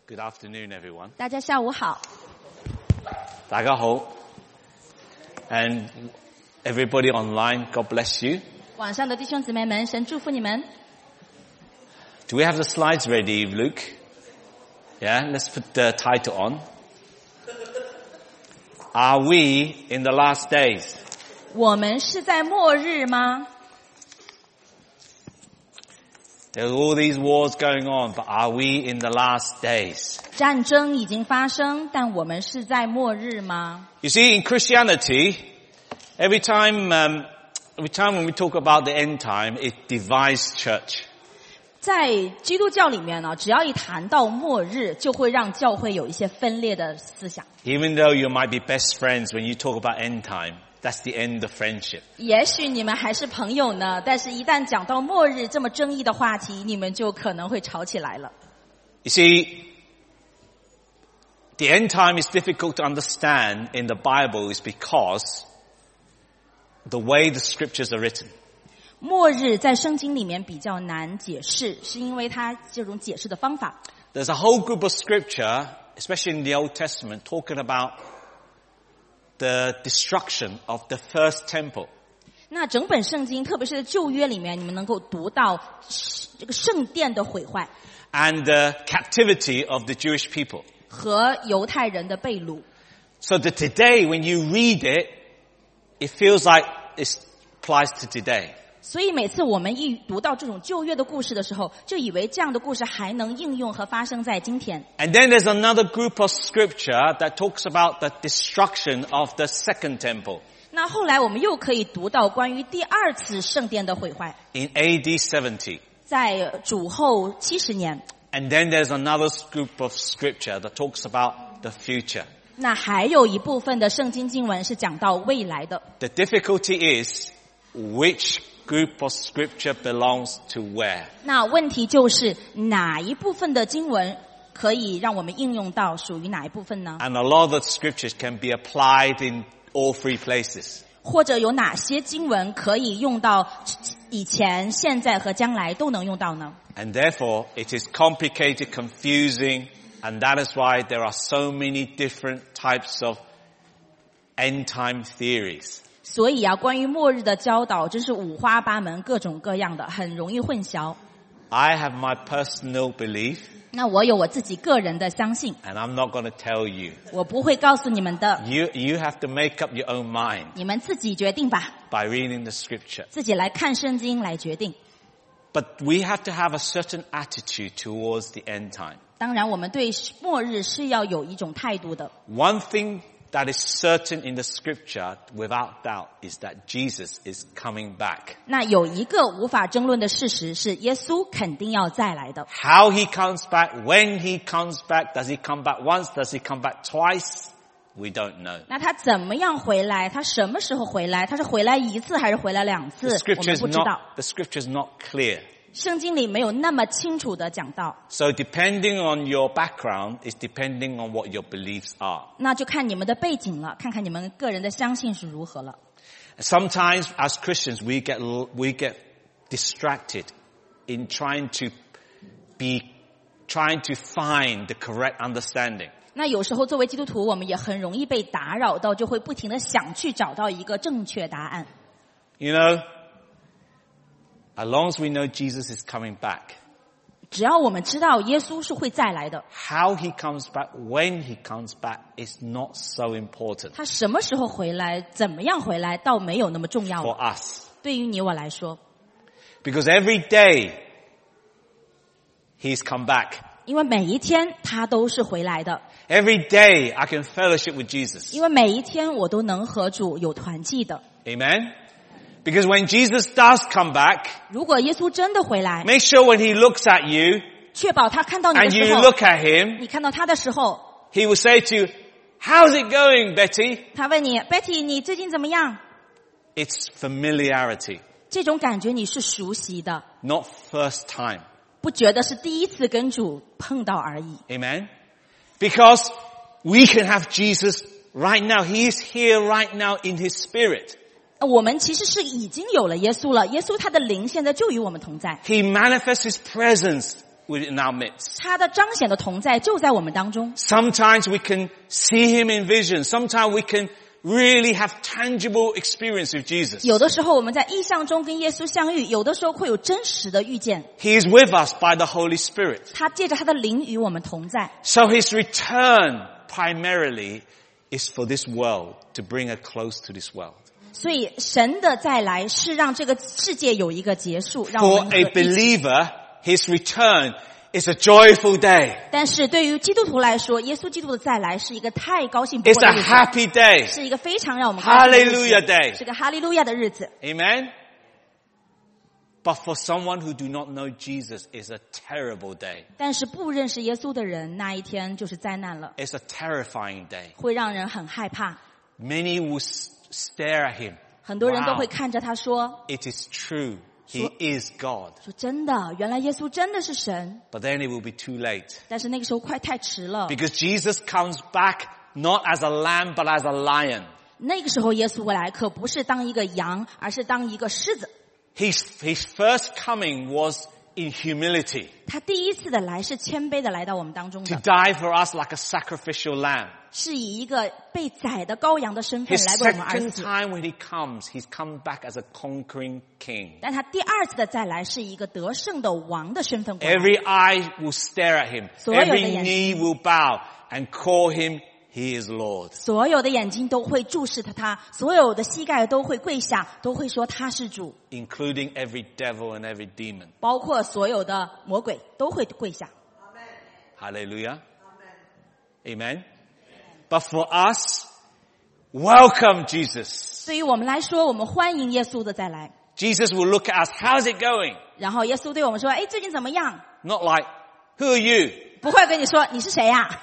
Good afternoon, everyone. 大家下午好。 大家好。And everybody online, God bless you. 网上的弟兄姊妹们，神祝福你们。 Do we have the slides ready, Luke? Yeah, let's put the title on. Are we in the last days? 我们是在末日吗？ There's all these wars going on, but are we in the last days? 战争已经发生，但我们是在末日吗？ You see, in Christianity, every time when we talk about the end time, it divides church. 在基督教里面呢，只要一谈到末日，就会让教会有一些分裂的思想。 Even though you might be best friends, when you talk about end time, that's the end of friendship. 也许你们还是朋友呢，但是一旦讲到末日这么争议的话题，你们就可能会吵起来了。 You see, the end time is difficult to understand in the Bible is because the way the scriptures are written. 末日在圣经里面比较难解释，是因为它这种解释的方法。 There's a whole group of scripture, especially in the Old Testament, talking about the destruction of the first temple. 那整本圣经，特别是在旧约里面，你们能够读到这个圣殿的毁坏 And the captivity of the Jewish people. 和犹太人的被掳。 So that today, when you read it, it feels like it applies to today. 所以每次我们一读到这种旧约的故事的时候，就以为这样的故事还能应用和发生在今天。 And then there's another group of scripture that talks about the destruction of the second temple. 那后来我们又可以读到关于第二次圣殿的毁坏， In AD 70. 在主后70年。 And then there's another group of scripture that talks about the future. 那还有一部分的圣经经文是讲到未来的。 The difficulty is which group of scripture belongs to where. 那问题就是哪一部分的经文可以让我们应用到属于哪一部分呢？ And a lot of the scriptures can be applied in all three places. 或者有哪些经文可以用到以前、现在和将来都能用到呢？ And therefore, it is complicated, confusing, and that is why there are so many different types of end time theories. 所以关于末日的教导真是五花八门，各种各样的，很容易混淆。 I have my personal belief, 那我有我自己个人的相信， and I'm not going to tell you. 我不会告诉你们的， You have to make up your own mind 你们自己决定吧， by reading the scripture. 自己来看圣经来决定。 But we have to have a certain attitude towards the end time. 当然，我们对末日是要有一种态度的。 One thing that is certain in the scripture, without doubt, is that Jesus is coming back. 那有一个无法争论的事实是，耶稣肯定要再来的。 How he comes back, when he comes back, does he come back once, does he come back twice? We don't know. 那他怎么样回来？他什么时候回来？他是回来一次还是回来两次？ The 我 scripture 们 is 不知道。 the scripture is not clear. 圣经里没有那么清楚的讲到， So depending on your background is depending on what your beliefs are. 那就看你们的背景了，看看你们个人的相信是如何了。 Sometimes as Christians we get distracted in trying to find the correct understanding. 那有时候作为基督徒，我们也很容易被打扰到，就会不停的想去找到一个正确答案。 You know, as long as we know Jesus is coming back, 只要我们知道耶稣是会再来的， how he comes back, when he comes back is not so important 他什么时候回来，怎么样回来，倒没有那么重要 for 了。 us. 对于你我来说， Because every day he's come back. 因为每一天他都是回来的， Every day I can fellowship with Jesus. 因为每一天我都能和主有团契的。 Amen? Because when Jesus does come back, 如果耶稣真的回来， make sure when he looks at you 确保他看到你的 and 时 you 候， look at him, 你看到他的时候， he will say to you, how's it going, Betty? 他问你 Betty 你最近怎么样？ It's familiarity, 这种感觉你是熟悉的， not first time. 不觉得是第一次跟主碰到而已。 Amen? Because we can have Jesus right now. He is here right now in his spirit. 我们其实是已经有了耶稣了，耶稣他的灵现在就与我们同在， He manifests his presence within our midst. 他的彰显的同在就在我们当中。 Sometimes we can see him in vision. Sometimes we can really have tangible experience with Jesus. 有的时候我们在意象中跟耶稣相遇，有的时候会有真实的遇见。 He is with us by the Holy Spirit. 他借着他的灵与我们同在。 So his return primarily is for this world, to bring us close to this world. 所以神的再来是让这个世界有一个结束，让我 For 们 a 可以一起。 believer, his return is a joyful day. 但是对于基督徒来说，耶稣基督的再来是一个太高兴不 It's 过的 a 日子， happy day. 是一个非常让我们高兴的日子 Hallelujah day. 是个哈利路亚的日子。 Amen? But for someone who do not know Jesus, it's a terrible day. 但是不认识耶稣的人，那一天就是灾难了， It's a terrifying day. 会让人很害怕。 Many will stare at him. 很多人都 Wow, 会看着他说 it is true. He is God. 说真的，原来耶稣真的是神。 But then it will be too late. 但是那个时候太迟了， Because Jesus comes back not as a lamb, but as a lion. 那个时候耶稣回来可不是当一个羊，而是当一个狮子。 His first coming was in humility, 他第一次的来是谦卑的来到我们当中 to 的， die for us like a sacrificial lamb. 是以一个被宰的羔羊的身份 His 来为我们而 second 死。 time when he comes, he's come back as a conquering king. 但他第二次的再来是一个得胜的王的身份过来。 Every eye will stare at him. 所有的 Every 眼睛 knee will bow and call him, he is Lord. 所有的眼睛都会注视他，所有的膝盖都会跪下，都会说他是主， Including every devil and every demon. 包括所有的魔鬼都会跪下。 Hallelujah. Amen. But for us, welcome Jesus. 对于我们来说，我们欢迎耶稣的再来。 Jesus will look at us. How's it going? 然后耶稣对我们说：“哎，最近怎么样 Not like, who are you?？” 不会跟你说你是谁呀、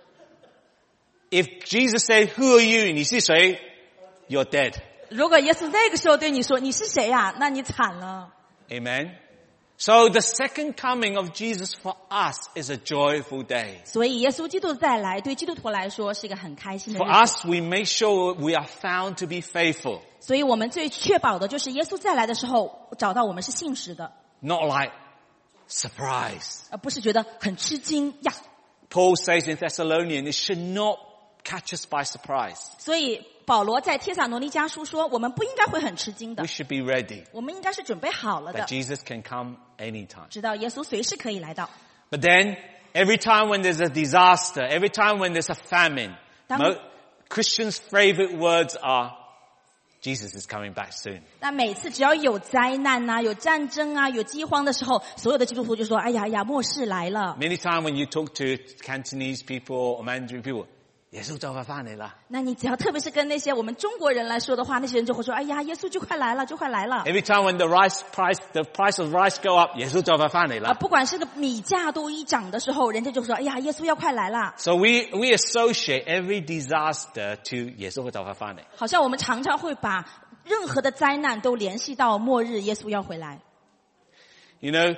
If Jesus said, who are you? 你是谁? You're dead. 如果耶稣那个时候对你说你是谁呀、那你惨了。 Amen. So the second coming of Jesus for us is a joyful day. 所以耶稣基督的再来对基督徒来说是一个很开心的 For 日子。 us, we make sure we are found to be faithful. 所以我们最确保的就是耶稣再来的时候找到我们是信实的， Not like surprise. 而不是觉得很吃惊呀。 Paul says in Thessalonians, it should not catch us by surprise. 所以保罗在帖撒罗尼迦书说，我们不应该会很吃惊的 We，should be ready 我们应该是准备好了的 that，Jesus can come anytime. 知道耶稣随时可以来到。 But then, every time when there's a disaster, every time when there's a famine, Christians' favorite words are, Jesus is coming back soon. 那每次只要有灾难啊、有战争啊、有饥荒的时候，所有的基督徒就说：“哎呀呀，末世来了。 Many times when you talk to Cantonese people or Mandarin people, 耶稣就快翻嚟啦。” 那你只要特别是跟那些我们中国人来说的话，那些人就会说：“哎呀，耶稣就快来了，就快来了。” Every time when the price of rice go up, 耶穌就快翻嚟啦。 不管是个米价都一涨的时候，人家就说：“哎呀，耶稣要快来了。” So we associate every disaster to 耶穌就快翻嚟。 好像我们常常会把任何的灾难都联系到末日，耶稣要回来。 You know,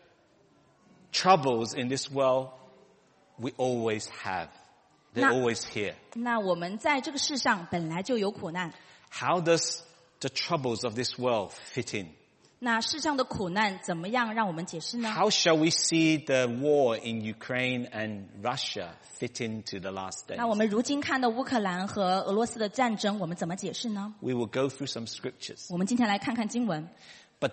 troubles in this world, we always have. They're always here. 那我们在这个世上本来就有苦难， How does the troubles of this world fit in? 那世上的苦难怎么样让我们解释呢？ How shall we see the war in Ukraine and Russia fit into the last days? 那我们如今看的乌克兰和俄罗斯的战争，我们怎么解释呢？ We will go through some scriptures. 我们今天来看看经文。 But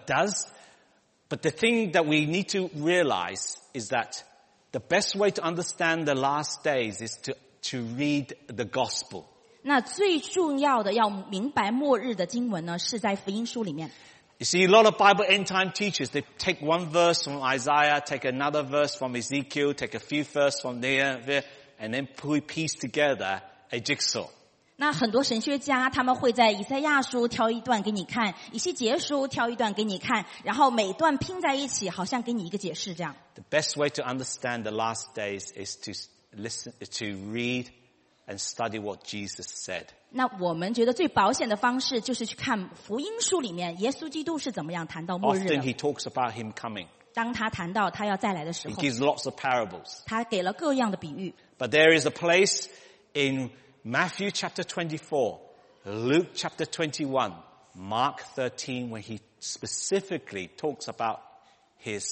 the thing that we need to realize is that the best way to understand the last days is to read the gospel. 那最重要的要明白末日的经文呢，是在福音书里面。 You see, a lot of Bible end time teachers, they take one verse from Isaiah, take another verse from Ezekiel, take a few verses from there, and then piece together a jigsaw. 那很多神学家他们会在以赛亚书挑一段给你看，以西结书挑一段给你看，然后每段拼在一起，好像给你一个解释这样。 The best way to understand the last days is to read and study what Jesus said. 那我们觉得最保险的方式就是去看福音书里面耶稣基督是怎么样谈到末日 Often 的。 he talks about him coming. 当他谈到他要再来的时 He 候， gives lots of parables. 他给了各样的比喻。 But there is a place in Matthew chapter 24, Luke chapter 21, Mark 13, when he specifically talks about his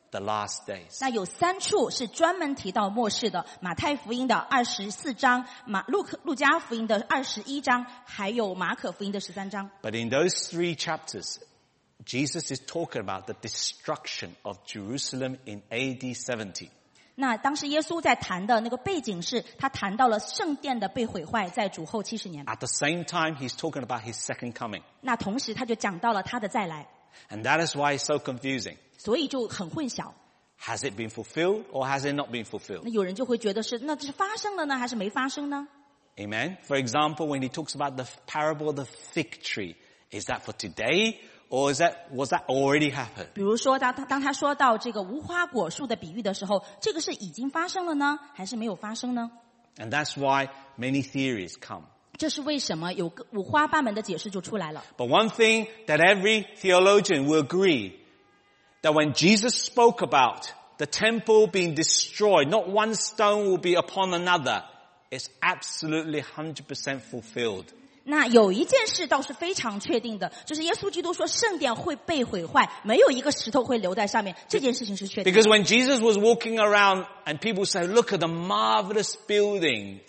the last days. 那有3处是专门提到末世的，马太福音的24章，路加福音的21章，还有马可福音的13章。 But in those 3 chapters, Jesus is talking about the destruction of Jerusalem in AD 70. 那当时耶稣在谈的那个背景是，他谈到了圣殿的被毁坏，在主后70年。 At the same time, he's talking about his second coming. 那同时他就讲到了他的再来， And that is why it's so confusing. 所以就很混淆。 Has it been fulfilled or has it not been fulfilled? 那有人就会觉得那这是发生了呢，还是没发生呢？ Amen. For example, when he talks about the parable of the fig tree, is that for today or was that already happened? 比如说当他说到这个无花果树的比喻的时候，这个是已经发生了呢，还是没有发生呢？ And that's why many theories come. 这是为什么有五花八门的解释就出来了。 But one thing that every theologian will agree, that when Jesus spoke about the temple being destroyed, not one stone will be upon another, it's absolutely 100% fulfilled. 那有一件事倒是非常确定的，就是耶稣基督说圣殿会被毁坏，没有一个石头会留在上面，这件事情是确定的。 Because when Jesus was walking around and people say, look at the marvelous building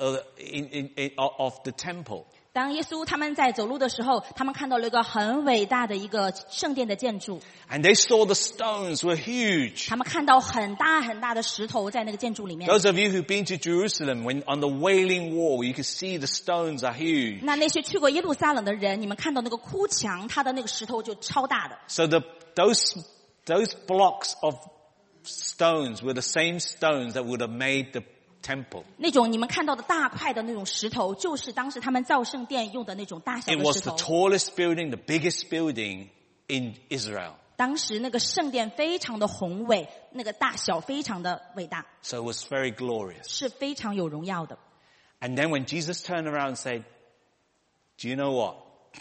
of the temple. 当耶稣他们在走路的时候，他们看到了一个很伟大的一个圣殿的建筑。 And they saw the stones were huge. 他们看到很大很大的石头在那个建筑里面。 Those of you who've been to Jerusalem, when on the Wailing Wall, you can see the stones are huge. 那些去过耶路撒冷的人，你们看到那个哭墙，它的那个石头就超大的。 So those blocks of stones were the same stones that would have made the temple. 那种你们看到的大块的那种石头，就是当时他们造圣殿用的那种大小 It 的 was 石 the 头。 tallest building, the biggest building in Israel. 当时那个圣殿非常的宏伟，那个大小非常的伟大， So it was very glorious. 是非常有荣耀的。 And then when Jesus turned around and said, do you know what?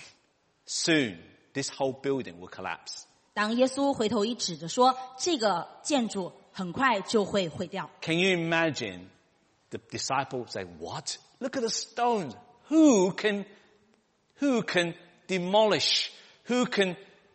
Soon, this whole building will collapse. 当耶稣回头一指着说，这个建筑很快就会毁掉。 Can you imagine the disciples say, what? Look at the stones. Who can demolish? Who can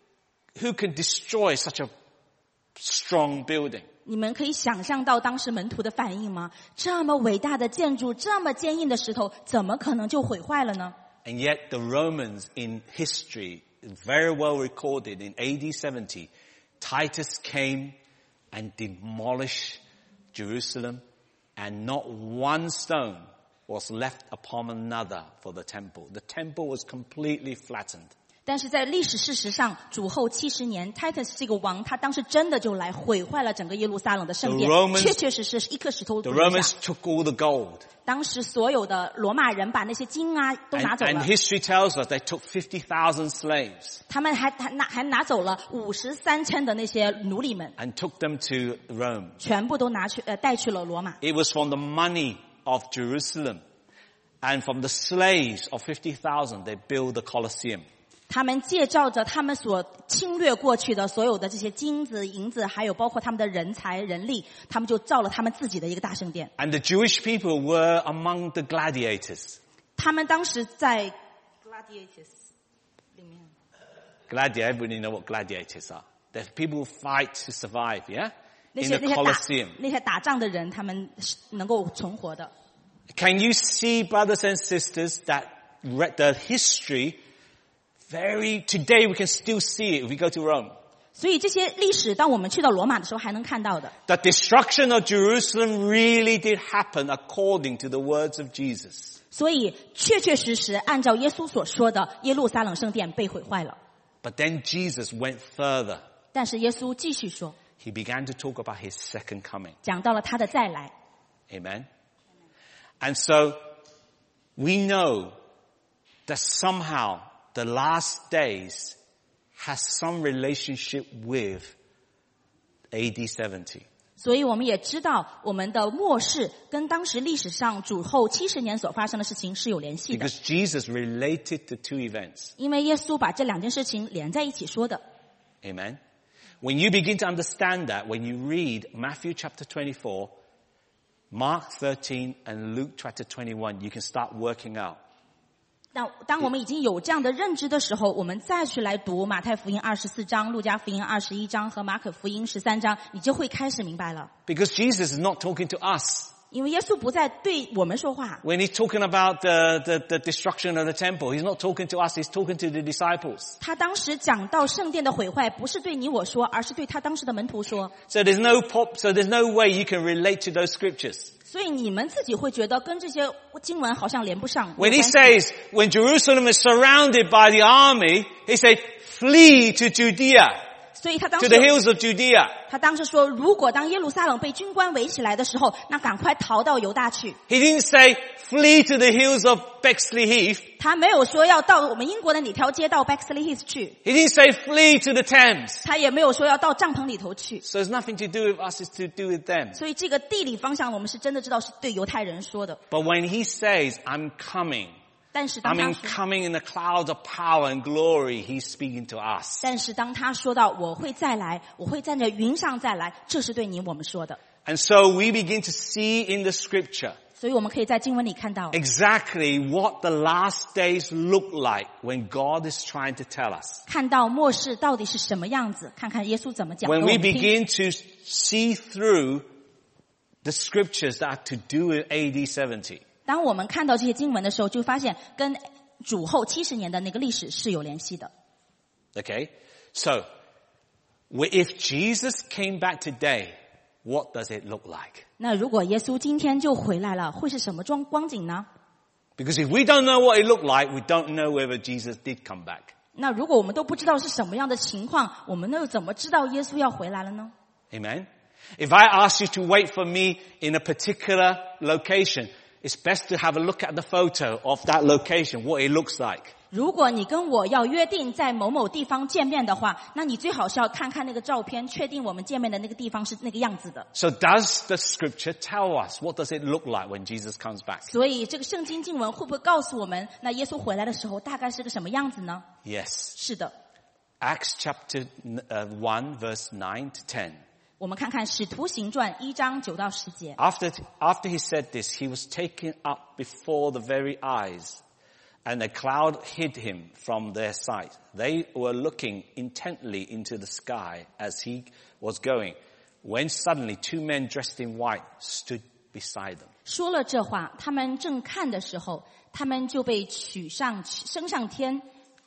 destroy such a strong building? 你们可以想象到当时门徒的反应吗？这么伟大的建筑，这么坚硬的石头，怎么可能就毁坏了呢？ And yet the Romans in history, very well recorded in AD 70, Titus came and demolished Jerusalem, and not one stone was left upon another for the temple. The temple was completely flattened. 但是在历史事实上，主后70年 ，Titus 这个王，他当时真的就来毁坏了整个耶路撒冷的圣殿，确确实实是一颗石头不 The 留 Romans 下。 took all the gold. 当时所有的罗马人把那些金啊都拿走 And 了， history tells us they took 50,000 slaves 他们还拿走了53,000的那些奴隶们， and took them to Rome. 全部都带去了罗马。 It was from the money of Jerusalem and from the slaves of 50,000 they built the Colosseum. 他们借照着他们所侵略过去的所有的这些金子、银子，还有包括他们的人才、人力，他们就造了他们自己的一个大圣殿。 And the Jewish people were among the gladiators. 他们当时在 gladiators 里面 Gladiator, everybody know what gladiators are. They're people who fight to survive, yeah? 那 In 些 the Colosseum. 打仗的人，他们是能够存活的。 Can you see, brothers and sisters, that the history today we can still see it if we go to Rome. 所以这些历史，当我们去到罗马的时候，还能看到的。 The destruction of Jerusalem really did happen according to the words of Jesus. 所以确确实实按照耶稣所说的，耶路撒冷圣殿被毁坏了。 But then Jesus went further. 但是耶稣继续说， He began to talk about his second coming. 讲到了他的再来。 Amen. And so we know that somehow the last days has some relationship with AD 70. 所以我们也知道，我们的末世跟当时历史上主后70年所发生的事情是有联系的。 Because Jesus related the two events. 因为耶稣把这两件事情连在一起说的。 Amen. When you begin to understand that, when you read Matthew chapter 24, Mark 13 and Luke chapter 21, you can start working out 当我们已经有这样的认知的时候，我们再去来读马太福音24章、路加福音21章和马可福音13章，你就会开始明白了。 Because Jesus is not talking to us. 因为耶稣不再对我们说话。 When he's talking about the destruction of the temple, he's not talking to us, he's talking to the disciples. 他当时讲到圣殿的毁坏，不是对你我说，而是对他当时的门徒说。 So there's no way you can relate to those scriptures. 所以你们自己会觉得跟这些经文好像连不上。 When he says, when Jerusalem is surrounded by the army, he said, flee to Judea, 所以他当 to 时 the hills of Judea. 他当时说，如果当耶路撒冷被军官围起来的时候，那赶快逃到犹大去。 He didn't say, flee to the hills of Bexley Heath. 他没有说要到我们英国的哪条街道 Bexley Heath 去， He didn't say, flee to the Thames. 他也没有说要到帐篷里头去。 So it's nothing to do with us, it's to do with them. 所以这个地理方向我们是真的知道是对犹太人说的。 But when he says, I'm coming, 但是当 I 他 mean 说， coming in the clouds of power and glory, he's speaking to us. 但是当他说到我会再来，我会站在云上再来，这是对你我们说的。 And so we begin to see in the scripture 所以我们可以在经文里看到 exactly what the last days look like when God is trying to tell us. 看到末世到底是什么样子，看看耶稣怎么讲给 When 我 we 们听。 begin to see through the scriptures that are to do with AD 70. 当我们看到这些经文的时候，就发现跟主后70年的那个历史是有联系的。 Okay? So, if Jesus came back today, what does it look like? 那如果耶稣今天就回来了，会是什么光景呢？ Because if we don't know what it looked like, we don't know whether Jesus did come back. 那如果我们都不知道是什么样的情况，我们又怎么知道耶稣要回来了呢？ Amen? If I ask you to wait for me in a particular location, it's best to have a look at the photo of that location, what it looks like. 如果你跟我要约定在某某地方见面的话，那你最好是要看看那个照片，确定我们见面的那个地方是那个样子的。 So does the scripture tell us what does it look like when Jesus comes back? 所以这个圣经经文会不会告诉我们，那耶稣回来的时候大概是个什么样子呢？ Yes. 是的， Acts chapter 1 verse 9 to 10. 我们看看使徒行传1章9到10节。 After he said this, he was taken up before the very eyes, and a cloud hid him from their sight. They were looking intently into the sky as he was going, when suddenly 2 men dressed in white stood beside them. 说了这话，他们正看的时候，他们就被升上天。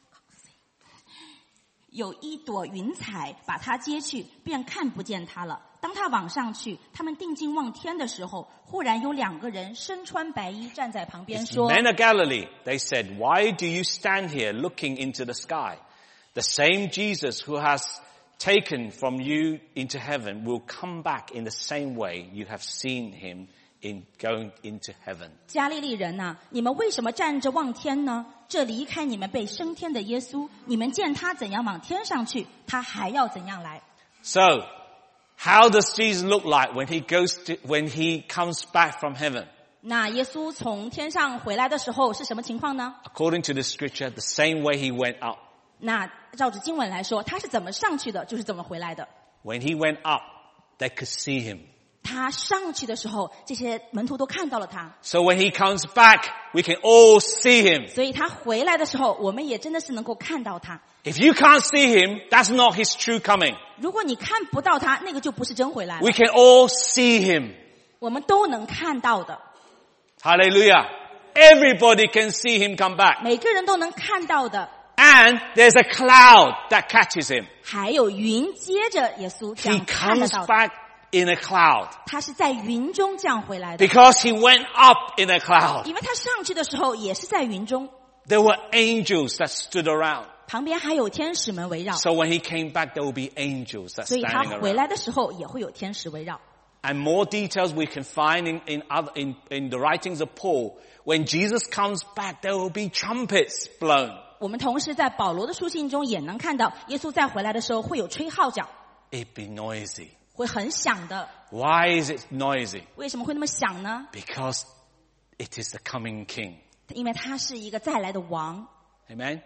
有一朵云彩把他接去，便看不见他了。当他往上去，他们定睛望天的时候，忽然有2个人身穿白衣站在旁边 It's 说 Men of Galilee, they said, why do you stand here looking into the sky? The same Jesus who has taken from you into heaven will come back in the same way you have seen him in going into heaven. 加利利人啊，你们为什么站着望天呢？这离开你们被升天的耶稣，你们见他怎样往天上去，他还要怎样来。 So, how does Jesus look like when he comes back from heaven? 那耶稣从天上回来的时候是什么情况呢？ According to the scripture, the same way he went up. 那照着经文来说，他是怎么上去的，就是怎么回来的。 When he went up, they could see him. 他上去的时候，这些门徒都看到了他。 So when he comes back, we can all see him. 所以他回来的时候，我们也真的是能够看到他。 If you can't see him, that's not his true coming. 如果你看不到他，那个就不是真回来了。 We can all see him. 我们都能看到的， Hallelujah. Everybody can see him come back. 每个人都能看到的。 And there's a cloud that catches him. 还有云接着耶稣这 He 样看得 comes 到的， back in a cloud 他是在云中这样回来的。 because he went up in a cloud. 因为他上去的时候也是在云中， There were angels that stood around. 旁边还有天使们围绕， So when he came back, there will be angels that 所以他 standing 回 around. 来的时候也会有天使围绕。 And more details we can find in the writings of Paul. When Jesus comes back, there will be trumpets blown. 我们同时在保罗的书信中也能看到，耶稣再回来的时候会有吹号角， It'd be noisy. 会很响的。 Why is it noisy? 为什么会那么响呢？ Because it is the coming king. 因为他是一个再来的王。 Amen?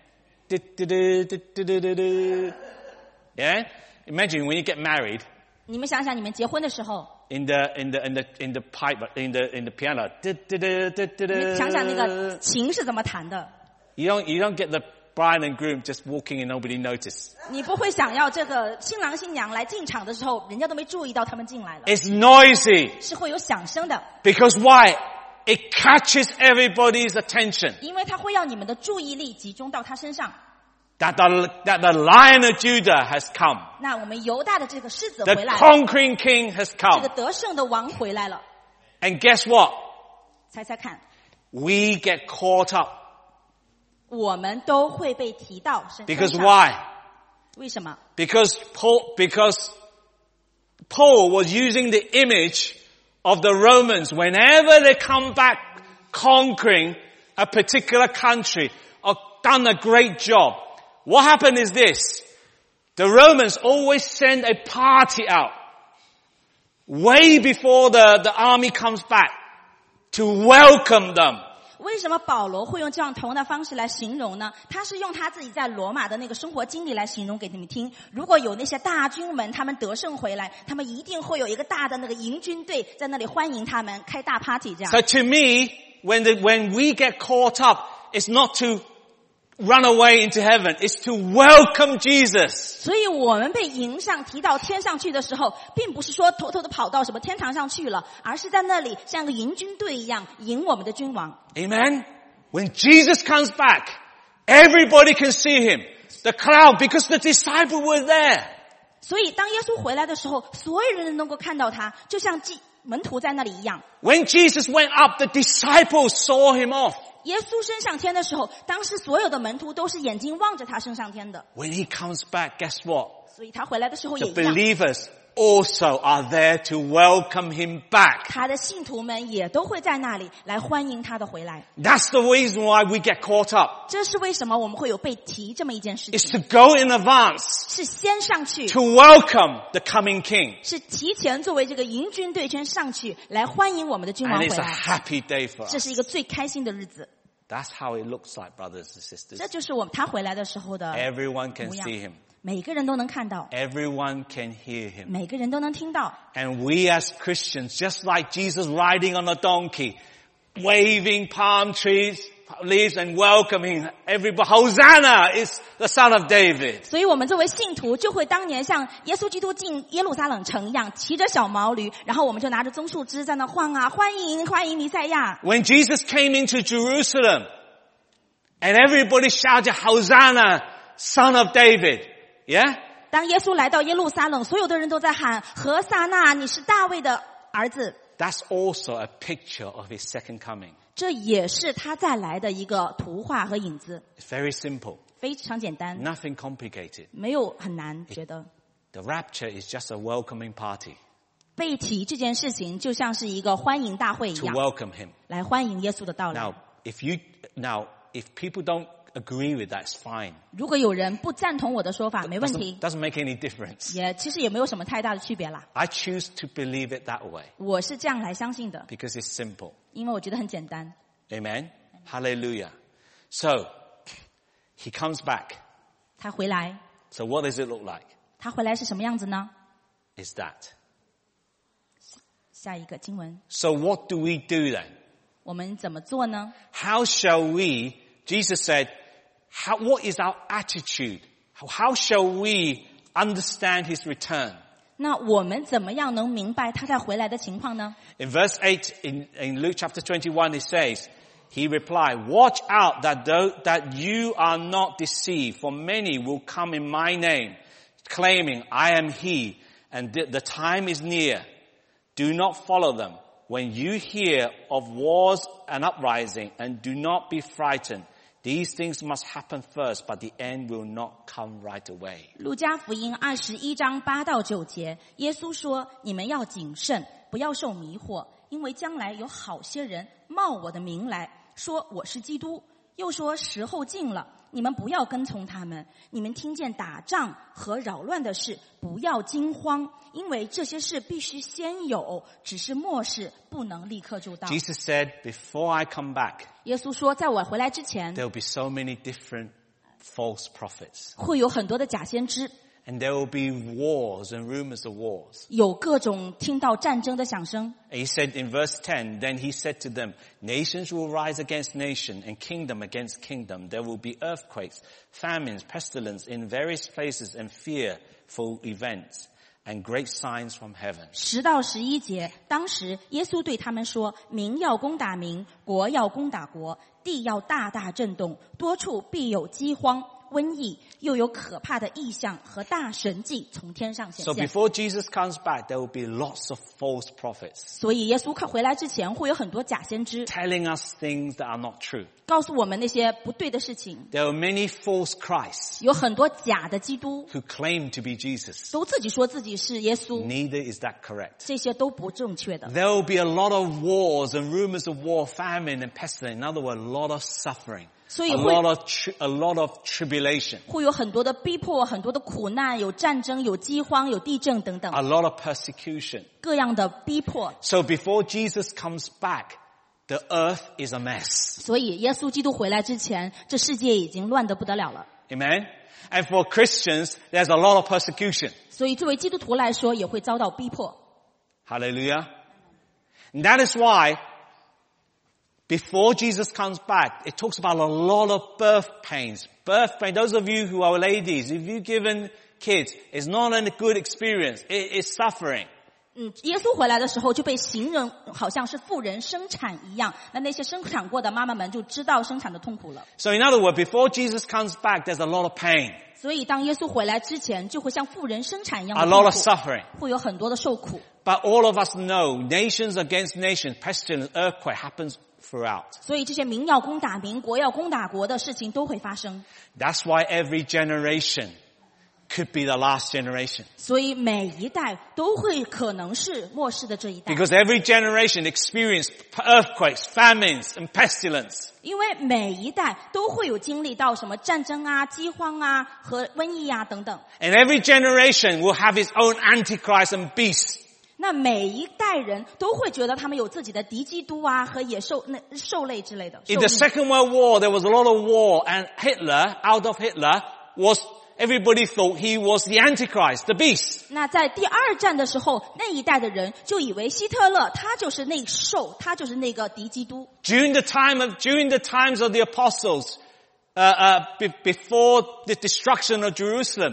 Yeah? Imagine when you get married 你们想想，你们结婚的时候， in the pipe in the piano. 你们想想那个琴是怎么弹的？ You don't get the bride and groom just walking and nobody noticed. 你不会想要这个新郎新娘来进场的时候，人家都没注意到他们进来了， It's noisy. 是会有响声的， Because why? It catches everybody's attention. 因为他会要你们的注意力集中到他身上。 That the Lion of Judah has come. 那我们犹大的这个狮子 The 回来了， conquering King has 这个 come. 得胜的王回来了。 And guess what? 猜猜看， We get caught up. 我们都会被提到身 Because 上。 why? 为什么？ Because Paul was using the image of the Romans whenever they come back conquering a particular country or done a great job. What happened is this. The Romans always send a party out way before the army comes back to welcome them. 为什么保罗会用这样同样的方式来形容呢？他是用他自己在罗马的那个生活经历来形容给你们听。如果有那些大军们他们得胜回来，他们一定会有一个大的那个营军队在那里欢迎他们，开大 party 这样。 So to me, when we get caught up, it's not to run away into heaven, it's to welcome Jesus. 所以我们被迎上提到天上去的时候，并不是说偷偷的跑到什么天堂上去了，而是在那里像个迎军队一样迎我们的君王。 Amen? When Jesus comes back, everybody can see him. The crowd, because the disciples were there. 所以当耶稣回来的时候，所有人都能够看到他，就像门徒在那里一样。 When Jesus went up, the disciples saw him off. 耶稣升上天的时候，当时所有的门徒都是眼睛望着他升上天的。 When he comes back, guess what? 所以他回来的时候也 The 一样， believers also are there to welcome him back. 他的信徒们也都会在那里来欢迎他的回来。 That's the reason why we get caught up. 这是为什么我们会有被提这么一件事 It's 情， to go in advance 是先上去， to welcome the coming king. 是提前作为这个迎军队先上去来欢迎我们的君王 And 回 it's a 来。 happy day for 这 us. 是一个最开心的日子， That's how it looks like, brothers and sisters. 这就是他回来的时候的 Everyone can 模样 see him. 每个人都能看到， Everyone can hear him. 每个人都能听到。 And we as Christians, just like Jesus riding on a donkey, waving palm trees, leaves and welcoming everybody. Hosanna is the son of David. 所以我们作为信徒就会当年像耶稣基督进耶路撒冷城一样，骑着小毛驴，然后我们就拿着棕树枝在那晃啊，欢迎欢迎弥赛亚。 When Jesus came into Jerusalem and everybody shouted, Hosanna, son of David. Yeah? 当耶稣来到耶路撒冷，所有的人都在喊何撒那，你是大卫的儿子。 That's also a picture of his second coming. 这也是他再来的一个图画和影子， It's very simple. 非常简单， Nothing complicated. 没有很难。觉得 The rapture is just a welcoming party 被提这件事情就像是一个欢迎大会一 to 样， welcome him. 来欢迎耶稣的到来。 Now, if people don't agree with that, it's fine. 如果有人不赞同我的说法，没问题， Doesn't make any difference. 其实也没有什么太大的区别啦。 I choose to believe it that way 我是这样来相信的， because it's simple. 因为我觉得很简单。 Amen? Hallelujah. So, he comes back. 他回来， So what does it look like? 他回来是什么样子呢？ Is that. 下一个经文， So what do we do then? 我们怎么做呢？ How shall we, Jesus said, what is our attitude? How shall we understand his return? 那我们怎么样能明白他在回来的情况呢？ In verse 8 in Luke chapter 21 it says, he replied, watch out that you are not deceived, for many will come in my name, claiming I am he, and the time is near. Do not follow them. When you hear of wars and uprising, and do not be frightened. These things must happen first, but the end will not come right away. 路加福音21章8到9节，耶稣说：“你们要谨慎，不要受迷惑，因为将来有好些人冒我的名来，说我是基督，又说时候近了。你们不要跟从他们。你们听见打仗和扰乱的事，不要惊慌，因为这些事必须先有，只是末世不能立刻就到。” Jesus said, before I come back, 耶稣说，在我回来之前， there will be so many different false prophets. 会有很多的假先知。 And there will be wars and rumors of wars. 有各种听到战争的响声。 And he said in verse 10, then he said to them, nations will rise against nation and kingdom against kingdom. There will be earthquakes, famines, pestilence in various places and fearful events and great signs from heaven. 10到11节，当时耶稣对他们说：民要攻打民，国要攻打国，地要大大震动，多处必有饥荒、瘟疫，又有可怕的异象和大神迹从天上显 So 现。 before Jesus comes back, there will be lots of false prophets 所以耶稣回来之前，会有很多假先知 telling us things that are not true. 告诉我们那些不对的事情。 There are many false Christs 有很多假的基督 who claim to be Jesus. 都自己说自己是耶稣， Neither is that correct. 这些都不正确的。 There will be a lot of wars and rumors of war, famine and pestilence. In other words, a lot of suffering. 所以 A 会 lot of tribulation. 会有很多的逼迫，很多的苦难，有战争，有饥荒，有地震等等， A lot of persecution. 各样的逼迫。 So before Jesus comes back, the earth is a mess. 所以耶稣基督回来之前，这世界已经乱得不得了了。 Amen? And for Christians, there's a lot of persecution. 所以作为基督徒来说，也会遭到逼迫。 Hallelujah. And that is why before Jesus comes back, it talks about a lot of birth pains. Birth pain, those of you who are ladies, if you've given kids, it's not a good experience. It's suffering. 耶稣回来的时候就被形容好像是妇人生产一样，那些生产过的妈妈们就知道生产的痛苦了。 So in other words, before Jesus comes back, there's a lot of pain, 所以当耶稣回来之前，就会像妇人生产一样 a 的 lot 痛 of 苦， suffering. 会有很多的受苦。 But all of us know nations against nations, pestilence, earthquake happens throughout. 所以这些民要攻打民，国要攻打国的事情都会发生。 That's why every generation could be the last generation. 所以每一代都会可能是末世的这一代， Because every generation experienced earthquakes, famines, and pestilence. 因为每一代都会有经历到什么战争啊、饥荒啊和瘟疫啊等等。 And every generation will have its own antichrist and beast. 那每一代人都会觉得他们有自己的敌基督啊和野兽、兽类之类的。 In the Second World War, there was a lot of war, and Adolf Hitler, everybody thought he was the antichrist, the beast. 那在第二战的时候，那一代的人就以为希特勒他就是那兽，他就是那个敌基督。 During the times of the apostles, before the destruction of Jerusalem,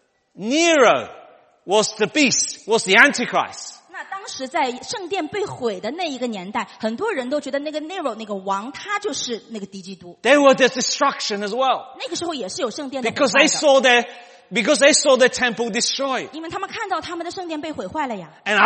Nero was the beast, was the antichrist. 那当时在圣殿被毁的那一个年代，很多人都觉得那个 Nero 那个王他就是那个敌基督。 They were the destruction as well. 那个时候也是有圣殿的毁 Because 坏 they 的， saw their temple destroyed. 因为他们看到他们的圣殿被毁坏了呀。 And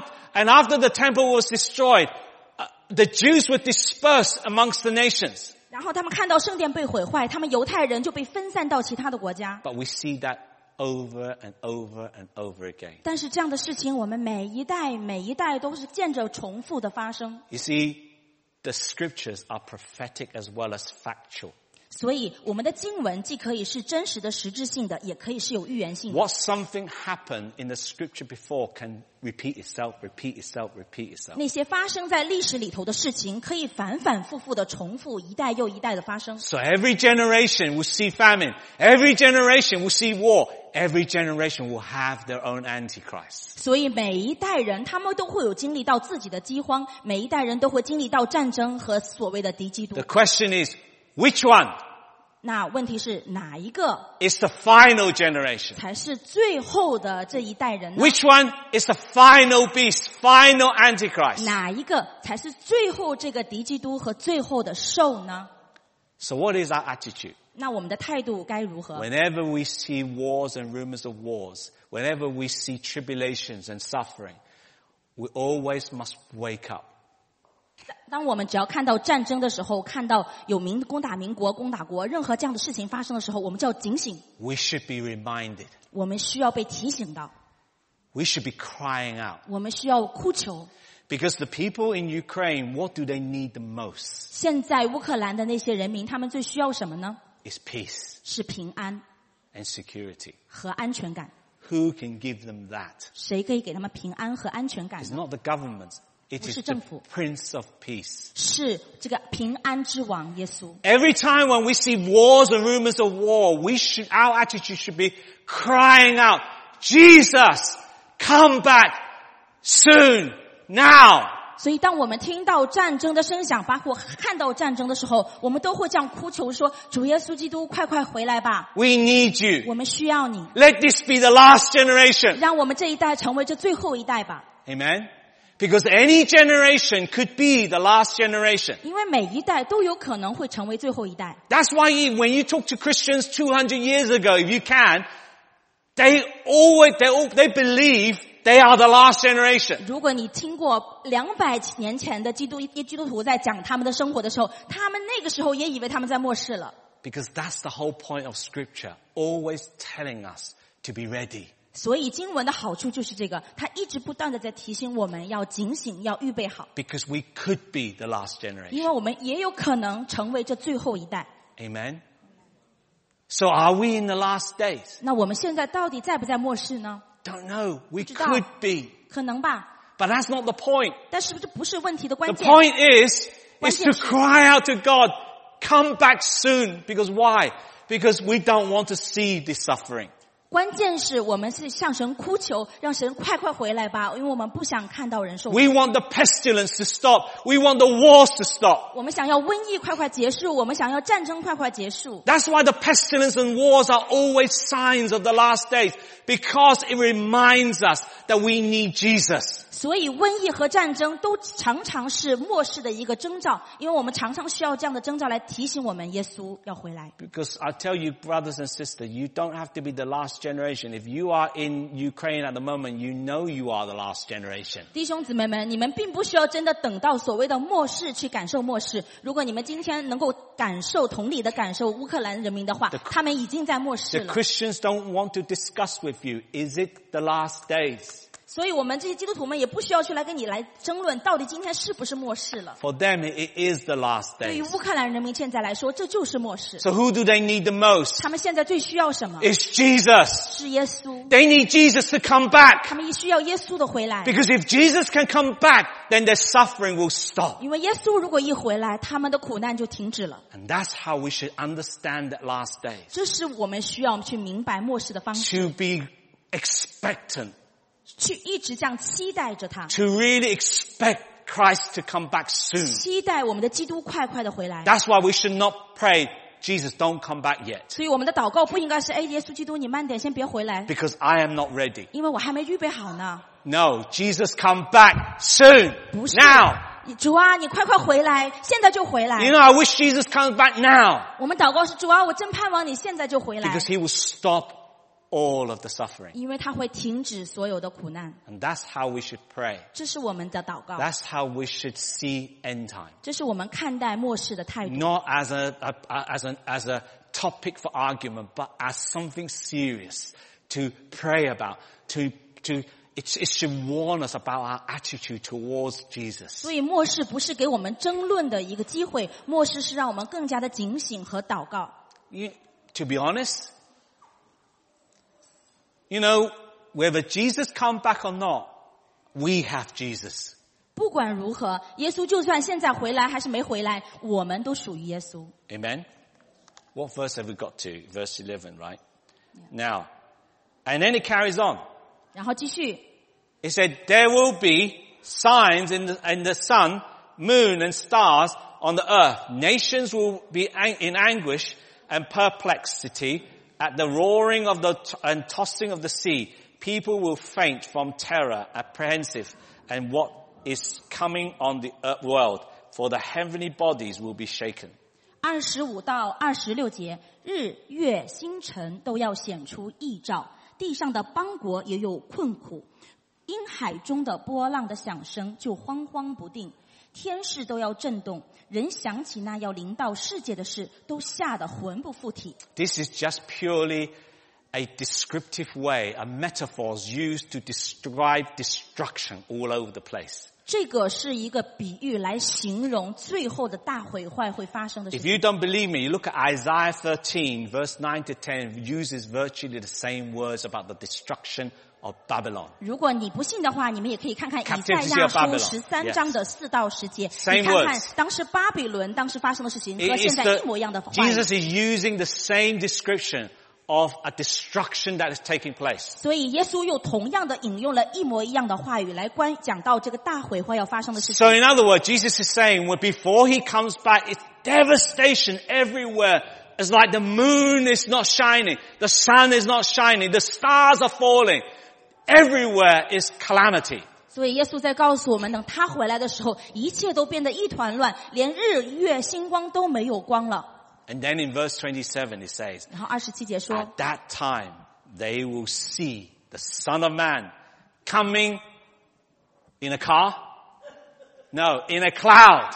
after the temple was destroyed, the Jews were dispersed amongst the nations. 然后他们看到圣殿被毁坏，他们犹太人就被分散到其他的国家。 But we see that over and over and over again. 但是这样的事情，我们每一代都是见着重复的发生。 You see, the scriptures are prophetic as well as factual. 所以我们的经文既可以是真实的实质性的，也可以是有预言性的。 What something happened in the scripture before can repeat itself. 那些发生在历史里头的事情，可以反反复复的重复，一代又一代的发生。 So every generation will see famine. Every generation will see war. Every generation will have their own antichrist. 所以每一代人他们都会有经历到自己的饥荒，每一代人都会经历到战争和所谓的敌基督 The。question is, which one 那问题是哪一个 is the final generation? 才是最后的这一代人呢？ Which one is the final beast, final antichrist? 哪一个才是最后这个敌基督和最后的兽呢？ So what is our attitude? 那我们的态度该如何？ Whenever we see wars and rumors of wars, whenever we see tribulations and suffering, we always must wake up. 当我们只要看到战争的时候，看到有攻打民国、攻打国，任何这样的事情发生的时候，我们就要警醒， We should be reminded. 我们需要被提醒到， We should be crying out. 我们需要哭求。 Because the people in Ukraine, what do they need the most? 现在乌克兰的那些人民，他们最需要什么呢？ Is peace 是平安 and security. 和安全感。 Who can give them that? 谁可以给他们平安和安全感 It's 呢？ not the governments. It 不 is 是 the 政府， Prince of Peace. 是这个平安之王耶稣。 Every time when we see wars and rumors of war, our attitude should be crying out, Jesus, come back soon, now. 所以当我们听到战争的声响，包括看到战争的时候，我们都会这样哭求说，主耶稣基督快快回来吧， We need you. 我们需要你， Let this be the last generation. 让我们这一代成为这最后一代吧。 Amen? Because any generation could be the last generation. 因为每一代都有可能会成为最后一代。 That's why when you talk to Christians 200 years ago, if you can, they believe they are the last generation. 如果你听过200年前的基督徒在讲他们的生活的时候，他们那个时候也以为他们在末世了。 Because that's the whole point of Scripture, always telling us to be ready. 所以经文的好处就是这个，它一直不断的在提醒我们要警醒，要预备好， Because we could be the last 因 generation. 为我们也有可能成为这最后一代。 Amen? So are we in the last days? 那我们现在到底在不在末世呢？ Don't know. We 不知道。 could be. 可能吧， But that's not the point. 但是这不是问题的关 The 键。 point is to 关键是- cry out to God, come back soon. Because why? Because we don't want to see this suffering. 关键是我们是向神哭求，让神快快回来吧，因为我们不想看到人受苦。 We want the pestilence to stop. We want the wars to stop. 我们想要瘟疫快快结束，我们想要战争快快结束。 That's why the pestilence and wars are always signs of the last days. Because it reminds us that we need Jesus. 所以瘟疫和战争都常常是末世的一个征兆，因为我们常常需要这样的征兆来提醒我们耶稣要回来。 Because I tell you, brothers and sisters, you don't have to be the last generation. If you are in Ukraine at the moment, you know you are the last generation. 弟兄姊妹们，你们并不需要真的等到所谓的末世去感受末世。如果你们今天能够感受同理的感受乌克兰人民的话，他们已经在末世 The 了。 Christians don't want to discuss with you, is it the last days? 所以我们这些基督徒们也不需要去来跟你来争论到底今天是不是末世了。 For them, it is the last 对于 days. 乌克兰人民现在来说，这就是末世。 So who do they need the most? 他们现在最需要什么？ It's Jesus. 是耶稣。 They need Jesus to come back. 他们也需要耶稣的回来。 Because if Jesus can come back, then their suffering will stop. 因为耶稣如果一回来，他们的苦难就停止了。 And that's how we should understand that last days. 这是我们需要去明白末世的方式， To be expectant. 去一直这样期待着他， To really expect Christ to come back soon. 期待我们的基督快快的回来。 That's why we should not pray, Jesus, don't come back yet. 所以我们的祷告不应该是耶稣基督你慢点，先别回来， Because I am not ready. 因为我还没预备好呢。 No, Jesus, come back soon. 不是 Now. 主啊，你快快回来，现在就回来。 You know, I wish Jesus comes back now. 我们祷告是主啊，我真盼望你现在就回来， Because he will stop all of the suffering. 因为他会停止所有的苦难。 And that's how we should pray. 这是我们的祷告， That's how we should see end time. 这是我们看待末世的态度。 Not as a topic for argument, but as something serious to pray about. It should warn us about our attitude towards Jesus. 所以末世不是给我们争论的一个机会，末世是让我们更加的警醒和祷告。 To be honest, you know, whether Jesus come back or not, we have Jesus. 不管如何，耶稣就算现在回来还是没回来，我们都属于耶稣。 Amen? What verse have we got to? Verse 11, right? Now, and then it carries on. 然后继续， It said, there will be signs in the sun, moon and stars on the earth. Nations will be in anguish and perplexity at the roaring of and tossing of the sea. People will faint from terror, apprehensive, and what is coming on the world, for the heavenly bodies will be shaken. 25到26节，日月星辰都要显出异兆，地上的邦国也有困苦，因海中的波浪的响声就慌慌不定，天势都要震动，人想起那要临到世界的事，都吓得魂不附体。 This is just purely a descriptive way, a metaphors used to describe destruction all over the place. 这个是一个比喻来形容最后的大毁坏会发生的事 If 情。 you don't believe me, you look at Isaiah 13, verse 9 to 10, it uses virtually the same words about the destruction of Babylon. 如果你不信的话，你们也可以看看以赛 Captivity 亚 of 书 Babylon. 13章的4到10节， Same 你看看 words. 当时巴比伦当时发生的事情和 It 现 is 在一模一样的话语。 Jesus is using the same description of a destruction that is taking place. 所以耶稣又同样的引用了一模一样的话语来讲到这个大毁坏要发生的事情。 So in other words, Jesus is saying, well, before he comes back, it's devastation everywhere. It's like the moon is not shining, the sun is not shining, the stars are falling. Everywhere is calamity. 所以耶稣在告诉我们，等他回来的时候，一切都变得一团乱，连日月星光都没有光了。 And then in verse 27 it says, 然后27节说 at that time they will see the Son of Man coming in a car? No, in a cloud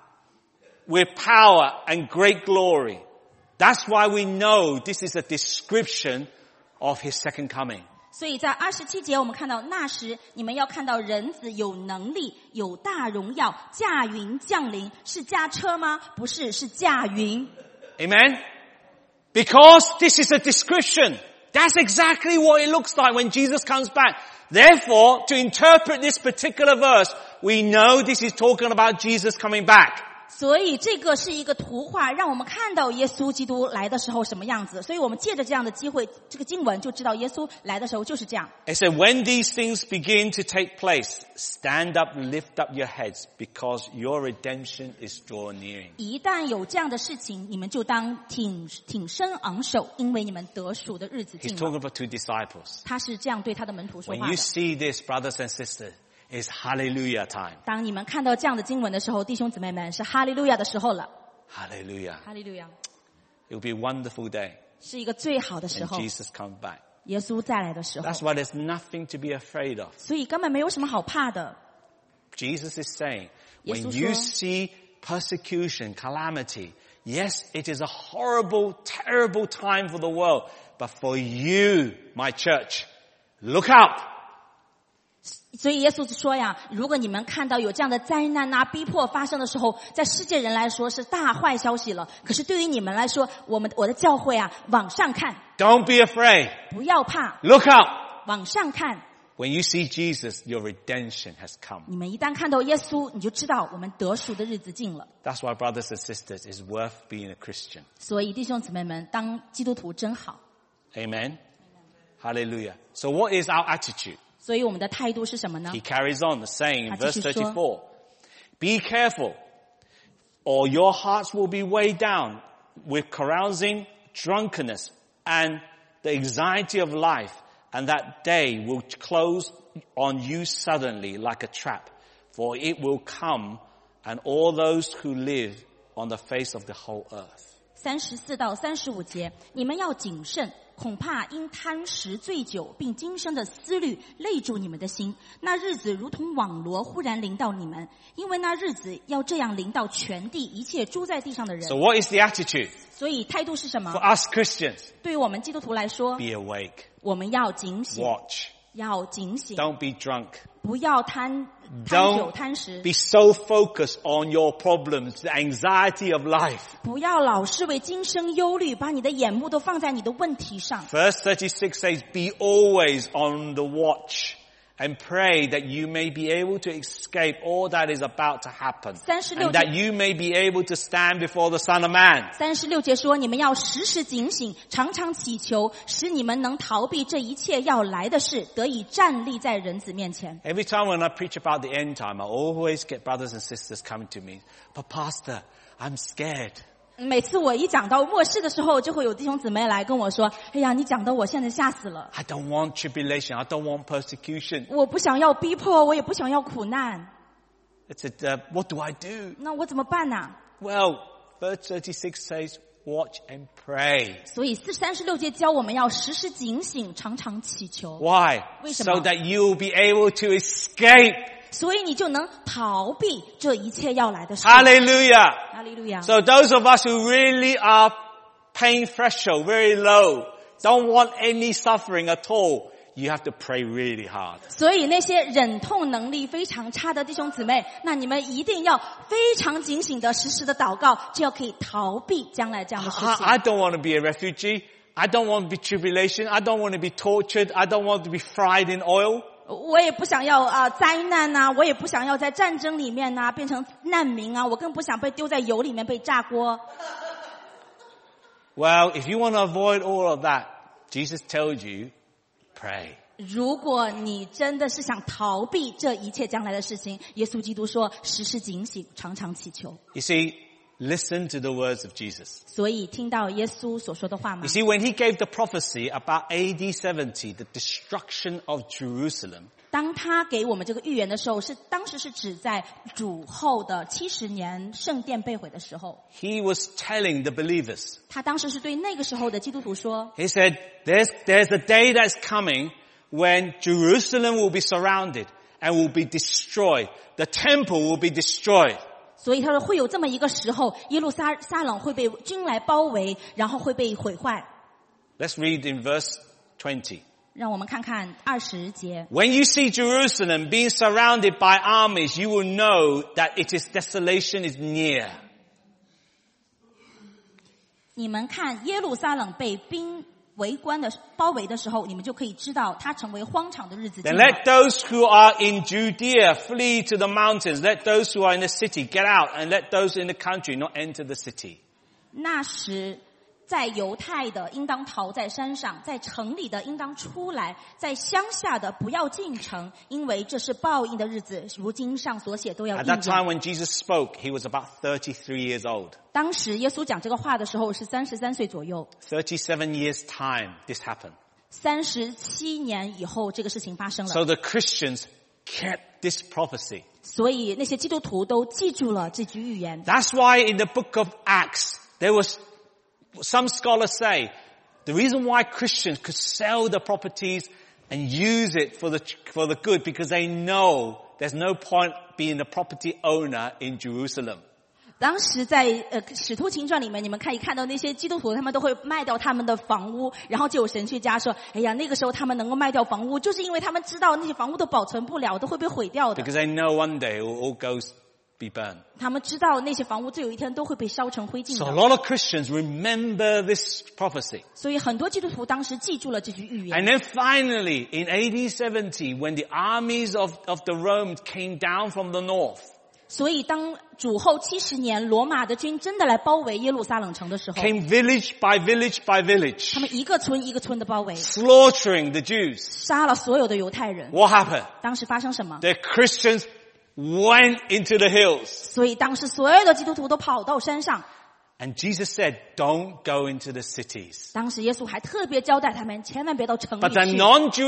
with power and great glory. That's why we know this is a description of his second coming. 所以在27节我们看到，那时你们要看到人子有能力，有大荣耀，驾云降临。是驾车吗？不是，是驾云。 Amen? Because this is a description. That's exactly what it looks like when Jesus comes back. Therefore, to interpret this particular verse, we know this is talking about Jesus coming back. 所以这个是一个图画，让我们看到耶稣基督来的时候什么样子。所以我们借着这样的机会，这个经文就知道耶稣来的时候就是这样。 It said, when these things begin to take place, stand up, lift up your heads, because your redemption is drawing near. 一旦有这样的事情，你们就当挺身昂首，因为你们得赎的日子 He's 近 talking 了。 about two disciples. 他是这样对他的门徒说 When 话 you 的。 see this, brothers and sisters, it's hallelujah time. 当你们看到这样的经文的时候，弟兄姊妹们，是哈利路亚的时候了。 Hallelujah. 哈利路亚， It will be a wonderful day 是一个最好的时 when 候， Jesus comes back. 耶稣再来的时候。 That's why there's nothing to be afraid of. 所以根本没有什么好怕的。 Jesus is saying, 耶稣 when 说 you see persecution, calamity, yes, it is a horrible, terrible time for the world, but for you, my church, look up. 所以耶稣就说呀，如果你们看到有这样的灾难啊、逼迫发生的时候，在世界人来说是大坏消息了。可是对于你们来说，我的教会啊，往上看， Don't be afraid. 不要怕， Look up. 往上看。 When you see Jesus, your redemption has come. 你们一旦看到耶稣，你就知道我们得赎的日子近了。 That's why, brothers and sisters, it's worth being a Christian. 所以弟兄姊妹们，当基督徒真好。 Amen? Hallelujah. So what is our attitude? 所以我们的态度是什么呢 He？ carries on saying in 他 verse 继续说 34, be careful, or your hearts will be weighed down with carousing, drunkenness, and the anxiety of life, and that day will close on you suddenly like a trap, for it will come, and all those who live on the face of the whole earth. 34到35节，你们要谨慎，恐怕因贪食醉酒，并今生的思虑累住你们的心。那日子如同网罗忽然临到你们，因为那日子要这样临到全地一切住在地上的人。 So what is the attitude 所以态度是什 for 么？ us Christians? 对于我们基督徒来说， Be awake, 我们要警醒， watch, 要警醒， don't be drunk. 不要贪酒 Don't 贪食， be so focused on your problems, the anxiety of life. 不要老是为今生忧虑，把你的眼目都放在你的问题上。 Verse 36 says, be always on the watch and pray that you may be able to escape all that is about to happen 36 and that you may be able to stand before the Son of Man. 36节说，你们要时时警醒，常常祈求，使你们能逃避这一切要来的事，得以站立在人子面前。 Every time when I preach about the end time, I always get brothers and sisters coming to me, but Pastor, I'm scared. 每次我一讲到末世的时候，就会有弟兄姊妹来跟我说，哎呀，你讲的我现在吓死了， I don't want tribulation. I don't want persecution. 我不想要逼迫，我也不想要苦难， I said, what do I do? 那我怎么办呢？ Well, verse 36 says, watch and pray. 所以36节教我们要时时警醒，常常祈求， Why? 为什么？ So that you will be able to escape. 所以你就能逃避这一切要来的事。 Hallelujah. 哈利路亚。 So those of us who really are pain threshold very low, don't want any suffering at all, you have to pray really hard. 所以那些忍痛能力非常差的弟兄姊妹，那你们一定要非常警醒的、时时的祷告，就要可以逃避将来这样的事情。 I don't want to be a refugee. I don't want to be tribulation. I don't want to be tortured. I don't want to be fried in oil. 我也不想要灾难啊，我也不想要在战争里面啊变成难民啊，我更不想被丢在油里面被炸锅。 Well, if you want to avoid all of that, Jesus tells you, pray. 如果你真的是想逃避这一切将来的事情，耶稣基督说时时警醒，常常祈求。 You see, listen to the words of Jesus. 所以听到耶稣所说的话吗 You see, when he gave the prophecy about AD 70, the destruction of Jerusalem, 当他给我们这个预言的时候，当时是指在主后的70年圣殿被毁的时候。 he was telling the believers. 他当时是对那个时候的基督徒说 He said, there's a day that's coming when Jerusalem will be surrounded and will be destroyed. The temple will be destroyed. 所以他说会有这么一个时候，耶路撒冷会被军来包围，然后会被毁坏。 Let's read in verse 20. 让我们看看20节。 When you see Jerusalem being surrounded by armies, you will know that its desolation is near. 你们看耶路撒冷被兵包围的时候，你们就可以知道它成为荒场的日子近 Then 了。 let those who are in Judea flee to the mountains. Let those who are in the city get out, and let those in the country not enter the city. 那时在犹太的应当逃在山上，在城里的应当出来，在乡下的不要进城，因为这是报应的日子，如经上所写都要 At 应 that time 验。 when Jesus spoke, he was about 33 years old. 当时耶稣讲这个话的时候是33岁左右 37 years' time, this happened. ，37年以后这个事情发生了。 So the Christians kept this prophecy. 所以那些基督徒都记住了这句预言。 That's why in the book of Acts, there was, some scholars say, the reason why Christians could sell their properties and use it for the good, because they know there's no point being a property owner in Jerusalem. 当时在使徒行传里面，你们可以看到那些基督徒，他们都会卖掉他们的房屋，然后就有神学家说，哎呀，那个时候他们能够卖掉房屋，就是因为他们知道那些房屋都保存不了，都会被毁掉的。 Because they know one day it will all be burned. 他们知道那些房屋最有一天都会被烧成灰烬 So a 的。 lot of Christians remember this prophecy. 所以很多基督徒当时记住了这句预言。 And then finally, in AD 70, when the armies of the Romans came down from the north, 所以当主后70年罗马的军真的来包围耶路撒冷城的时候， came village by village by village, 他们一个村一个村的包围， slaughtering the Jews. 杀了所有的犹太人。 What happened? 当时发生什么？ The Christians went into the hills. 所以当时所有的基督徒都跑到山上。 And Jesus said, don't go into the cities. 当时耶稣还特别交代他们，千万别到城里 But the 去。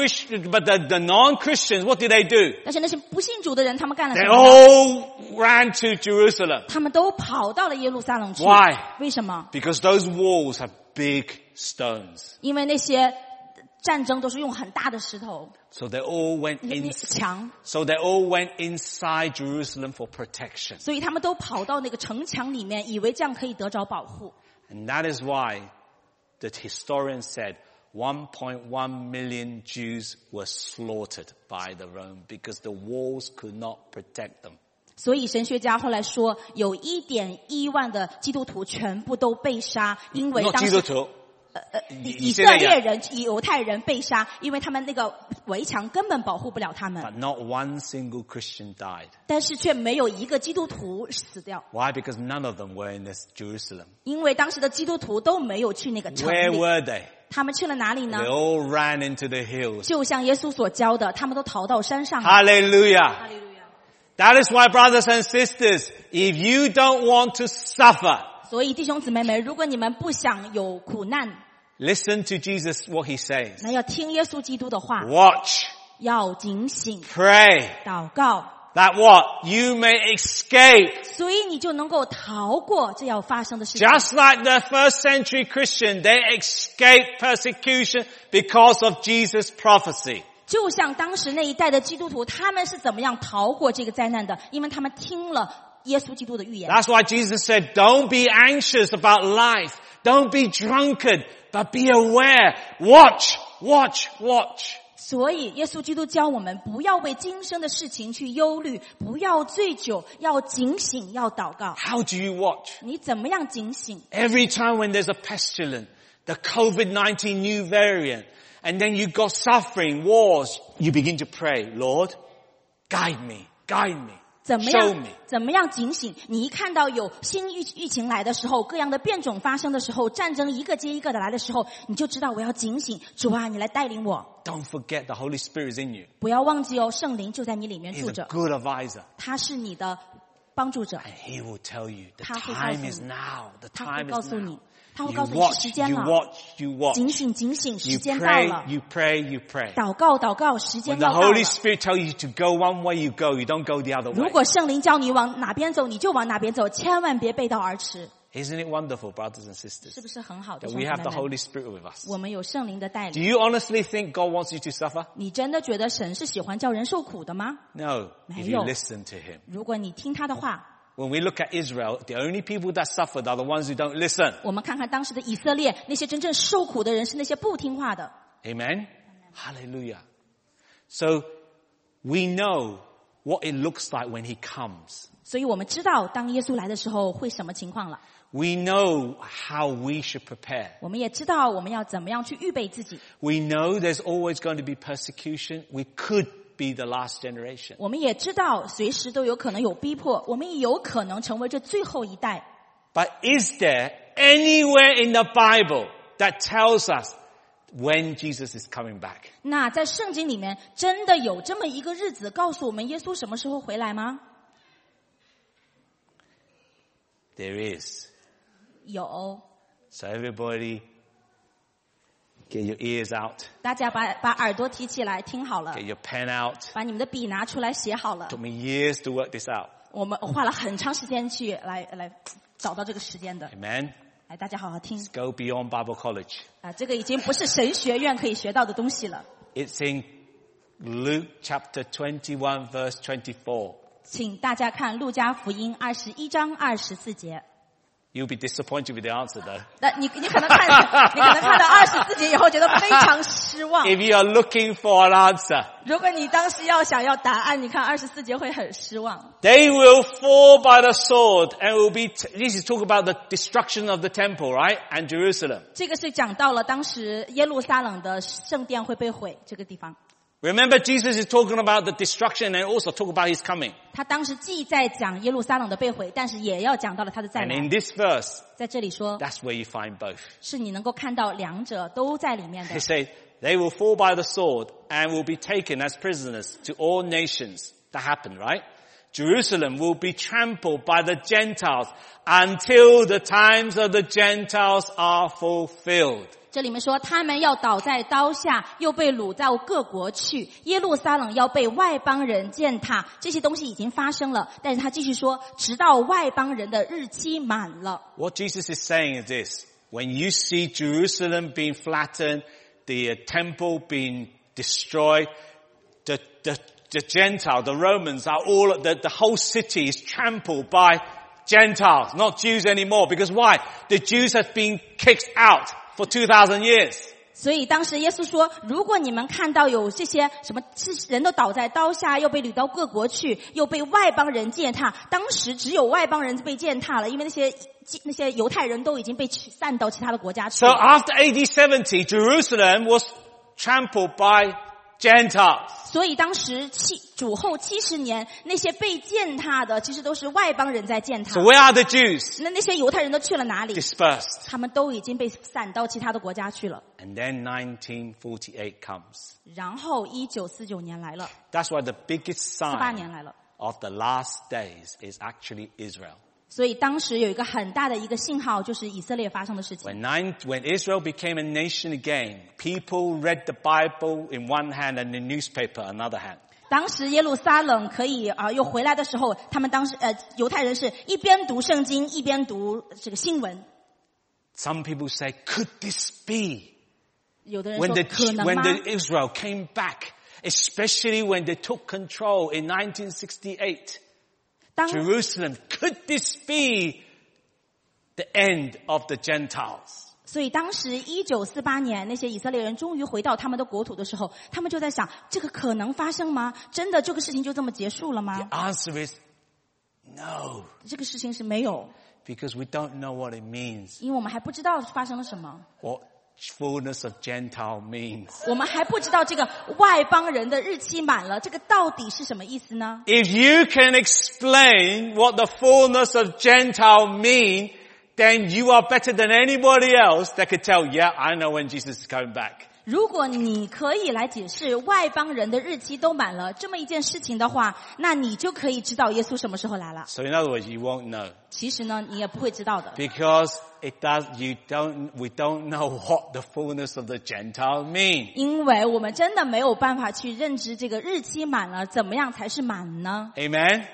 the non-Christians, what did they do? 但是那些不信主的人，他们干了 They 什么呢？ all ran to Jerusalem. 他们都跑到了耶路撒冷去。 Why? 为什么？ Because those walls have big stones. 因为那些战争都是用很大的石头 So they all went 那墙， So they all went inside Jerusalem for protection. 所以他们都跑到那个城墙里面，以为这样可以得着保护。 And that is why the historian said 1.1 million Jews were slaughtered by the Rome because the walls could not protect them. 所以神学家后来说，有1.1万的基督徒全部都被杀，因为 Not 当时 Jews, 以色列人、犹太人被杀，因为他们那个围墙根本保护不了他们， but not one single Christian died. 但是却没有一个基督徒死掉， Why? Because none of them were in this Jerusalem. 因为当时的基督徒都没有去那个城 Where 里， were they? 他们去了哪里呢 They？ all ran into the hills. 就像耶稣所教的，他们都逃到山上了。 Hallelujah. 哈利路亚 That is why, brothers and sisters, if you don't want to suffer, 所以弟兄姊妹们，如果你们不想有苦难， listen to Jesus, what he says. 那要听耶稣基督的话， Watch, 要警醒、 pray, 祷告， that what? You may escape. 所以你就能够逃过这要发生的事情。 Just like the first century Christian, they escaped persecution because of Jesus' prophecy. 就像当时那一代的基督徒，他们是怎么样逃过这个灾难的？因为他们听了耶稣基督的预言。 That's why Jesus said, don't be anxious about life. Don't be drunkard, but be aware. Watch, watch, watch. 所以耶稣基督教我们不要为今生的事情去忧虑，不要醉酒，要警醒，要祷告。 How do you watch? 你怎么样警醒？ Every time when there's a pestilence, the COVID-19 new variant, and then you got suffering, wars, you begin to pray, Lord, guide me, show me. 怎么样警醒？你一看到有新疫情来的时候，各样的变种发生的时候，战争一个接一个的来的时候，你就知道我要警醒，主啊，你来带领我。 Don't forget the Holy Spirit is in you. 不要忘记哦，圣灵就在你里面 He's 住 a 着， good advisor. 他是你的帮助者， And he will tell you, the 他会告诉 time 你。 is now, the 他会 time 告 is 诉 now. 你，他会 You 告诉你是 watch, 时间 you 了， watch, you watch. 警醒警醒， You 时间到 pray, 了， you pray, you pray. 祷告，时 When 间 the 要到了 Holy。Spirit tells you to go one way, you go. You don't go the other 如 way. 果圣灵叫你往哪边走，你就往哪边走，千万别背道而驰， Isn't it wonderful, brothers and 是 sisters, 不是很好的 that 兄 we 弟 have the 妹们？ Holy Spirit with us? 我们有圣灵的带 Do 领。 you honestly think God wants you to suffer? 你真的觉得神是喜欢叫人受苦的吗？ No, if 没 you 有。 listen to him. 如果你听他的话， When we look at Israel, the only people that suffered are the ones who don't listen. 我们看看当时的以色列，那些真正受苦的人是那些不听话的。 Amen? Hallelujah. So, we know what it looks like when he comes. 所以我们知道，当耶稣来的时候会什么情况了。 We know how we should prepare. 我们也知道我们要怎么样去预备自己。 We know there's always going to be persecution. We could be the last generation. 我们也知道随时都有可能有逼迫，我们也有可能成为这最后一代。 But is there anywhere in the Bible that tells us when Jesus is coming back? 那在圣经里面，真的有这么一个日子告诉我们耶稣什么时候回来吗？ There is. 有， So everybody, get your ears out, 大家把耳朵提起来，听好了， get your pen out. 把你们的笔拿出来写好了。 Took me years to work this out. 我花了很长时间去来找到这个时间的。 Amen. 来，大家好好听 Go beyond Bible College. 啊！这个已经不是神学院可以学到的东西了。 It's in Luke chapter 21 verse 24. 请大家看路加福音21章24节。 You'll be disappointed with the answer though. 那你可能看到24节以后觉得非常失望。 If you are looking for an answer, 如果你当时想要答案，你看24节会很失望。 they will fall by the sword and will be, this is talk about the destruction of the temple, right? And Jerusalem. 这个是讲到了当时耶路撒冷的圣殿会被毁这个地方。 Remember, Jesus is talking about the destruction and also talk about his coming. 他当时既在讲耶路撒冷的被毁，但是也要讲到了他的再 And 来。 in this verse, 在这里说， that's where you find both. 是你能够看到两者都在里面 They 的。 say, they will fall by the sword and will be taken as prisoners to all nations. That happened, right? Jerusalem will be trampled by the Gentiles until the times of the Gentiles are fulfilled. 这里面说，他们要倒在刀下，又被掳到各国去。耶路撒冷要被外邦人践踏，这些东西已经发生了。但是他继续说，直到外邦人的日期满了。 What Jesus is saying is this. When you see Jerusalem being flattened, the temple being destroyed, the Gentile, the Romans are all, the whole city is trampled by Gentiles, not Jews anymore. Because why? The Jews have been kicked out for 2,000 years. 所以当时耶稣说，如果你们看到有这些什么人都倒在刀下，又被掳到各国去，又被外邦人践踏，当时只有外邦人被践踏了，因为那些犹太人都已经被散到其他的国家去 So 了。 after AD 70, Jerusalem was trampled by Gentiles. 所以当时主后70年，那些被践踏的其实都是外邦人在践踏 So。where are the Jews? 那些犹太人都去了哪里？ Dispersed. 他们都已经被散到其他的国家去了。 And then 1948 comes. 然后1949年来了， That's why the biggest 48年 sign 来了。 of the last days is actually Israel. 所以当时有一个很大的一个信号，就是以色列发生的事情。 When Israel became a nation again, people read the Bible in one hand and the newspaper another hand. 当时耶路撒冷可以又回来的时候，他们当时犹太人是一边读圣经一边读这个新闻。 Some people say, could this be? 有的人 When 说可能 when 吗？ the Israel came back, especially when they took control in 1968, 当 Jerusalem, could this be the end of the Gentiles? 所以当时1948年那些以色列人终于回到他们的国土的时候，他们就在想，这个可能发生吗？真的这个事情就这么结束了吗？ The answer is no, 这个事情是没有， because we don't know what it means. 因为我们还不知道发生了什么。 Or fullness of Gentile means. 我们还不知道这个外邦人的日期满了，这个到底是什么意思呢？ If you can explain what the fullness of Gentile mean, then you are better than anybody else that could tell, yeah, I know when Jesus is coming back. 如果你可以来解释外邦人的日期都满了这么一件事情的话，那你就可以知道耶稣什么时候来了。 So in other words, you won't know. 其实呢，你也不会知道的， Because we don't know what the fullness of the Gentile mean. 因为我们真的没有办法去认知这个日期满了，怎么样才是满呢？ Amen?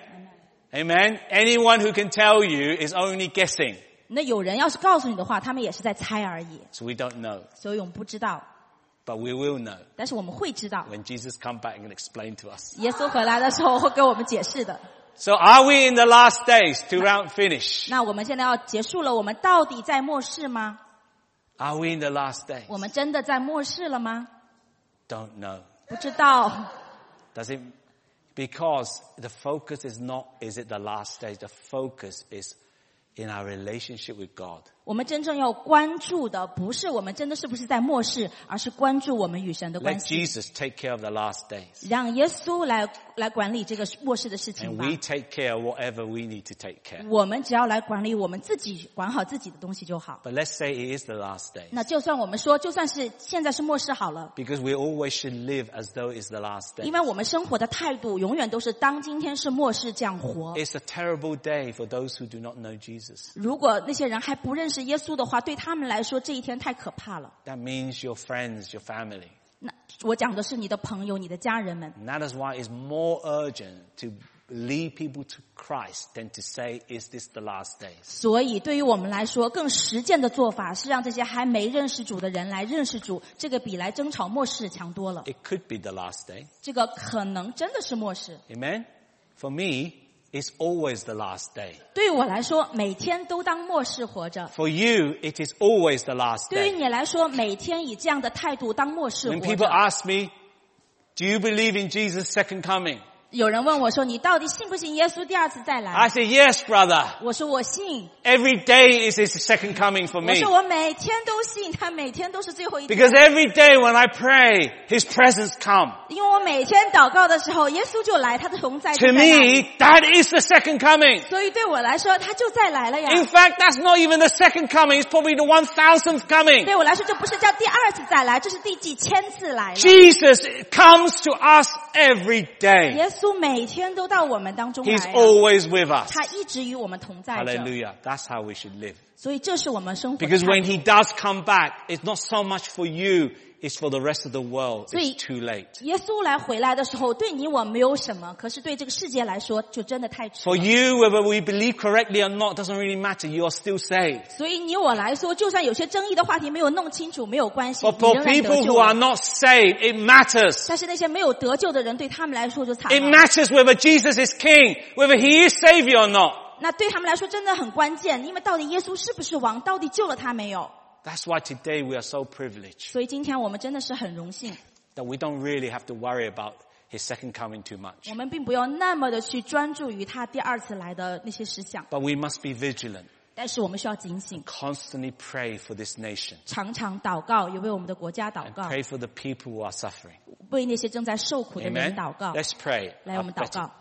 Amen? Anyone who can tell you is only guessing. 那有人要是告诉你的话，他们也是在猜而已， So we don't know. 所以我们不知道， But we will know 但是我们会知道， when Jesus comes back and explain to us. 耶稣回来的时候会给我们解释的。 So are we in the last days to round finish? 那我们现在要结束了，我们到底在末世吗？ Are we in the last days? 我们真的在末世了吗？ Don't know. 不知道。 Does it? Because the focus is not, is it the last days? The focus is in our relationship with God. 我们真正要关注的不是我们真的是不是在末世，而是关注我们与神的关 Let 系。 Jesus take care of the last days. 让耶稣来管理这个末世的事情 And 吧。 we take care of whatever we need to take care. 我们只要来管理我们自己，管好自己的东西就好。 But let's say it is the last days. 那就算我们说，就算是现在是末世好了， Because we always should live as though it's the last days. 因为我们生活的态度永远都是当今天是末世这样活。 It's a terrible day for those who do not know Jesus. 如果那些人还不认识耶稣的话，对他们来说这一天太可怕了。 That means your friends, your family. 那我讲的是你的朋友、你的家人们。 And that is why it's more urgent to lead people to Christ than to say, is this the last days? 所以对于我们来说，更实践的做法是让这些还没认识主的人来认识主，这个比来争吵末世强多了。 It could be the last day. 这个可能真的是末世。 Amen? For me, it's always the last day. 对于我来说，每天都当末世活着。 For you, it is always the last 对于 day. 你来说，每天以这样的态度当末世 When 活 people 着。 ask me, do you believe in Jesus' second coming? 有人问我说：“你到底信不信耶稣第二次再来 I say, yes, brother. ？” 我说：“我信。 Every day is his second coming for 我 me. 说：“我每天都信，他每天都是最后一天。 Because every day when I pray, his presence come. 因为我每天祷告的时候，耶稣就来，他的同在就 To 在那里。 me, that is the second coming. 所以对我来说，他就再来了呀。 In fact, that's not even the second coming. It's probably the 1000th coming. 对我来说，这不是叫第二次再来，这是第几千次来了。 Jesus comes to us every day. 耶稣每天都到我们当中来 He's 呀， always with us. 他一直与我们同在着。 Hallelujah. That's how we should live. 所以这是我们生活的 Because 态 when 度。 he does come back, it's not so much for you, it's for the rest of the world. 所以 It's too late. 耶稣来回来的时候，对你我没有什么，可是对这个世界来说，就真的太迟 For 了。 you, whether we believe correctly or not, doesn't really matter. You are still saved. 所以你我来说，就算有些争议的话题没有弄清楚，没有关系， But 你 for 仍然 people 得救 who are 了。 not saved, it matters. 但是那些没有得救的人，对他们来说就惨 It 了。 matters whether Jesus is king, whether he is savior or not. 那对他们来说真的很关键，因为到底耶稣是不是王，到底救了他没有？ That's why today we are so privileged 所以今天我们真的是很荣幸， that we don't really have to worry about his second coming too much. 我们并不要那么的去专注于他第二次来的那些事项， But we must be vigilant, 但是我们需要警醒， constantly pray for this nation, 常常祷告，也为我们的国家祷 and 告， pray for the people who are suffering. 为那些正在受苦的 Amen? 人祷告。 Let's pray. 来，我们祷告。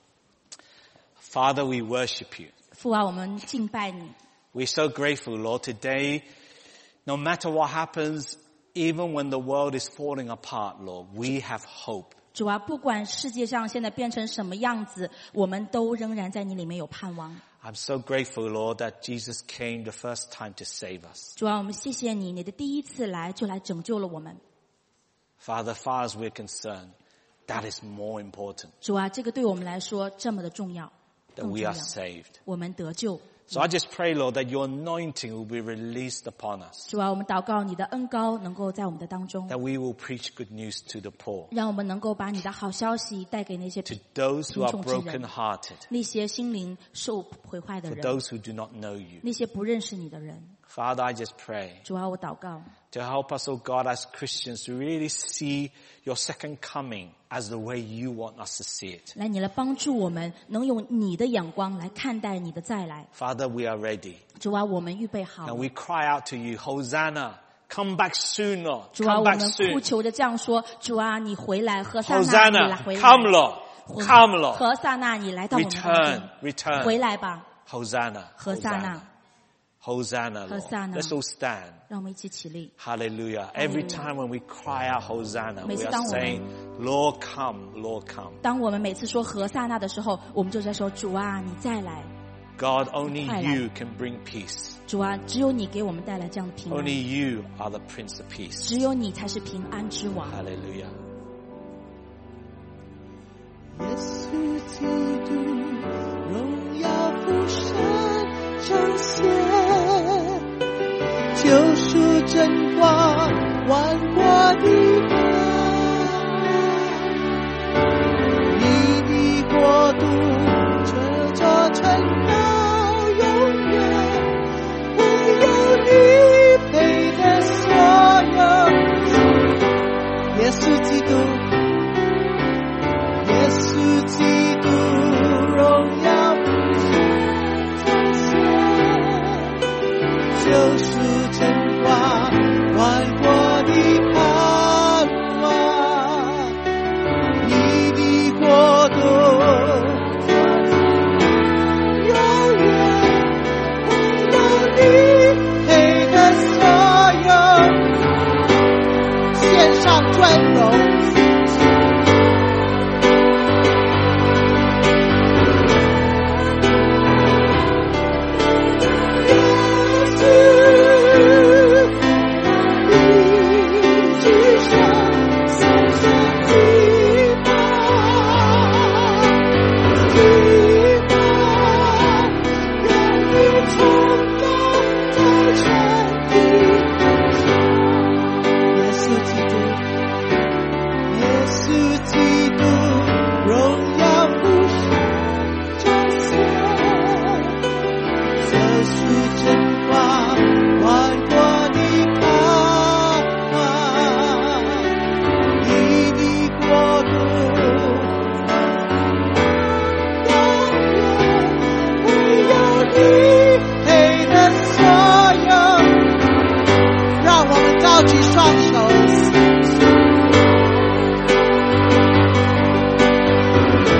Father, we worship you. 父啊，我们敬拜你。 We're so grateful, Lord. Today, no matter what happens, even when the world is falling apart, Lord, we have hope. 主啊，不管世界上现在变成什么样子，我们都仍然在你里面有盼望。 I'm so grateful, Lord, that Jesus came the first time to save us. 主啊，我们谢谢你，你的第一次来就来拯救了我们。 Father, as far as we're concerned, that is more important, 主啊，这个对我们来说这么的重要， that 更 we 重 are 要。 saved. 我们得救。 So I just pray, Lord, that your anointing will be released upon us, 主啊，我们祷告你的恩膏能够在我们的当中， that we will preach good news to the poor, 让我们能够把你的好消息带给那些 to those who are 贫穷之人， brokenhearted, 那些心灵受毁坏的 for 人， those who do not know you. 那些不认识你的人。 Father, I just pray 主啊，我祷告， to help us, oh God, as Christians to really see your second coming as the way you want us to see it. 来，你来帮助我们，能用你的眼光来看待你的再来。 Father, we are ready. 主啊，我们预备好 And 了。 we cry out to you, Hosanna, Come back soon, Lord. 主啊， Come 我 back 们 soon. 呼求着这样说：主啊，你回来，何撒那，你来 Hosanna, 回来。 come, Lord. Come, Lord. 何撒那，你来到我们当 Return, 中， return. 回来吧， Hosanna, 何撒那。 Hosanna, Lord. Hosanna. Let's all stand. 让我们一起起立。 Hallelujah. Every time when we cry out Hosanna, 每 we 次 are 当我们 saying, Lord, come, Lord, come. 当我们每次说何撒那的时候，我们就在说：主啊，你再来。 God, only 快来。 you can bring peace. 主啊，只有你给我们带来这样的平安， Only you are the Prince of Peace. 只有你才是平安之王。 Hallelujah. 耶稣基督，荣耀福神彰显，救赎真光，万国的光，你的国度这座城到永远，唯有你配得所有。耶稣基督。耶稣基督，荣耀无限彰显，救赎真光，万国的盼望，你的国度永远，唯有你配得所有，献上尊荣。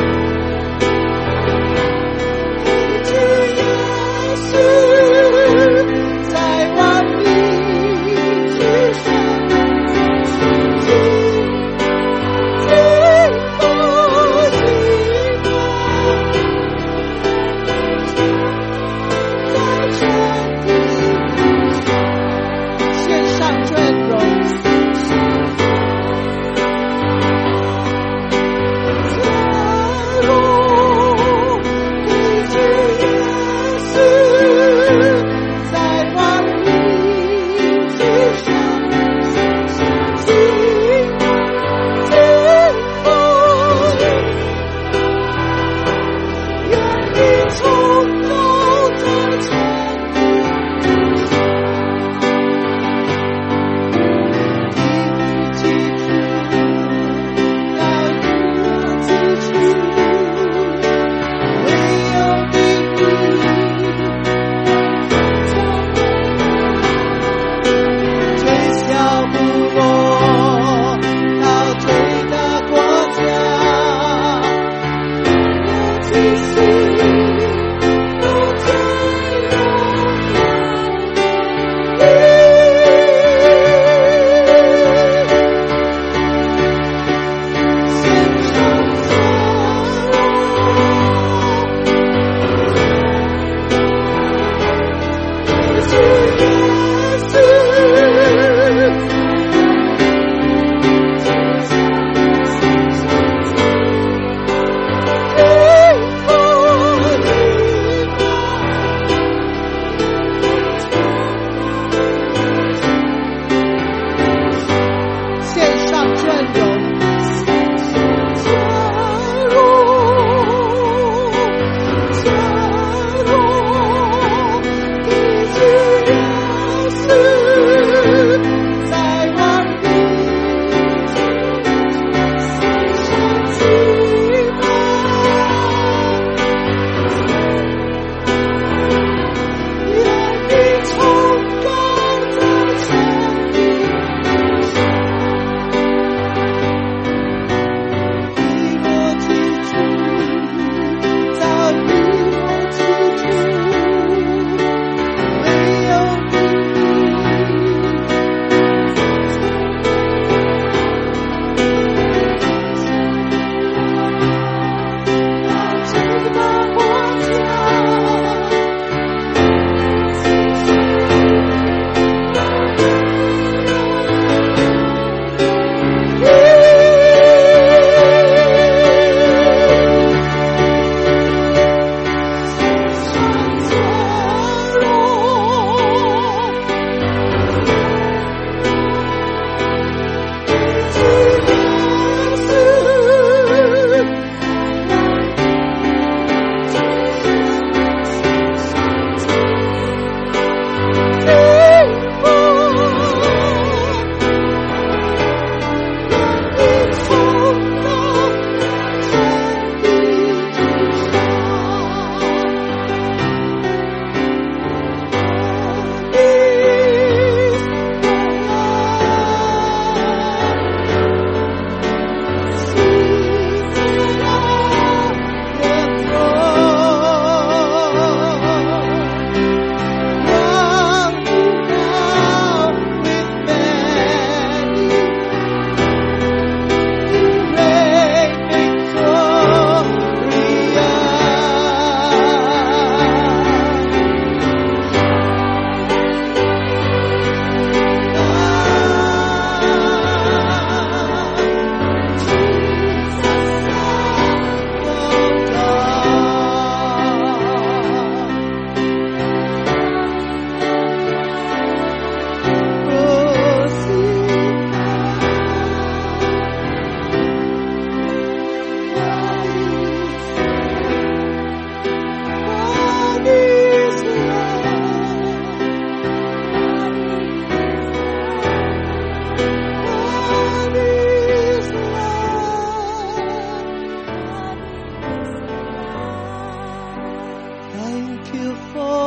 主耶稣。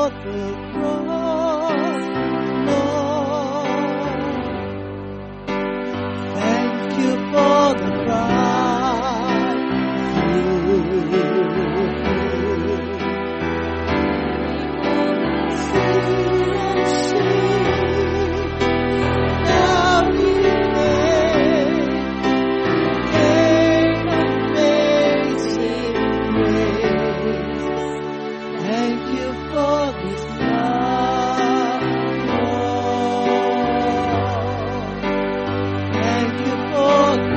for the cross, Lord. Thank you for the price you paid. Sin and shame, now you paid. Gain amazing grace. Thank you for this love, Lord. Thank you for the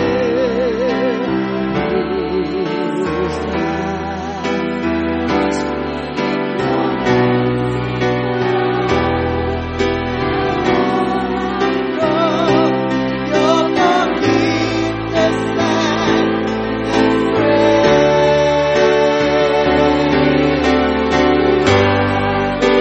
your forgiveness and grace.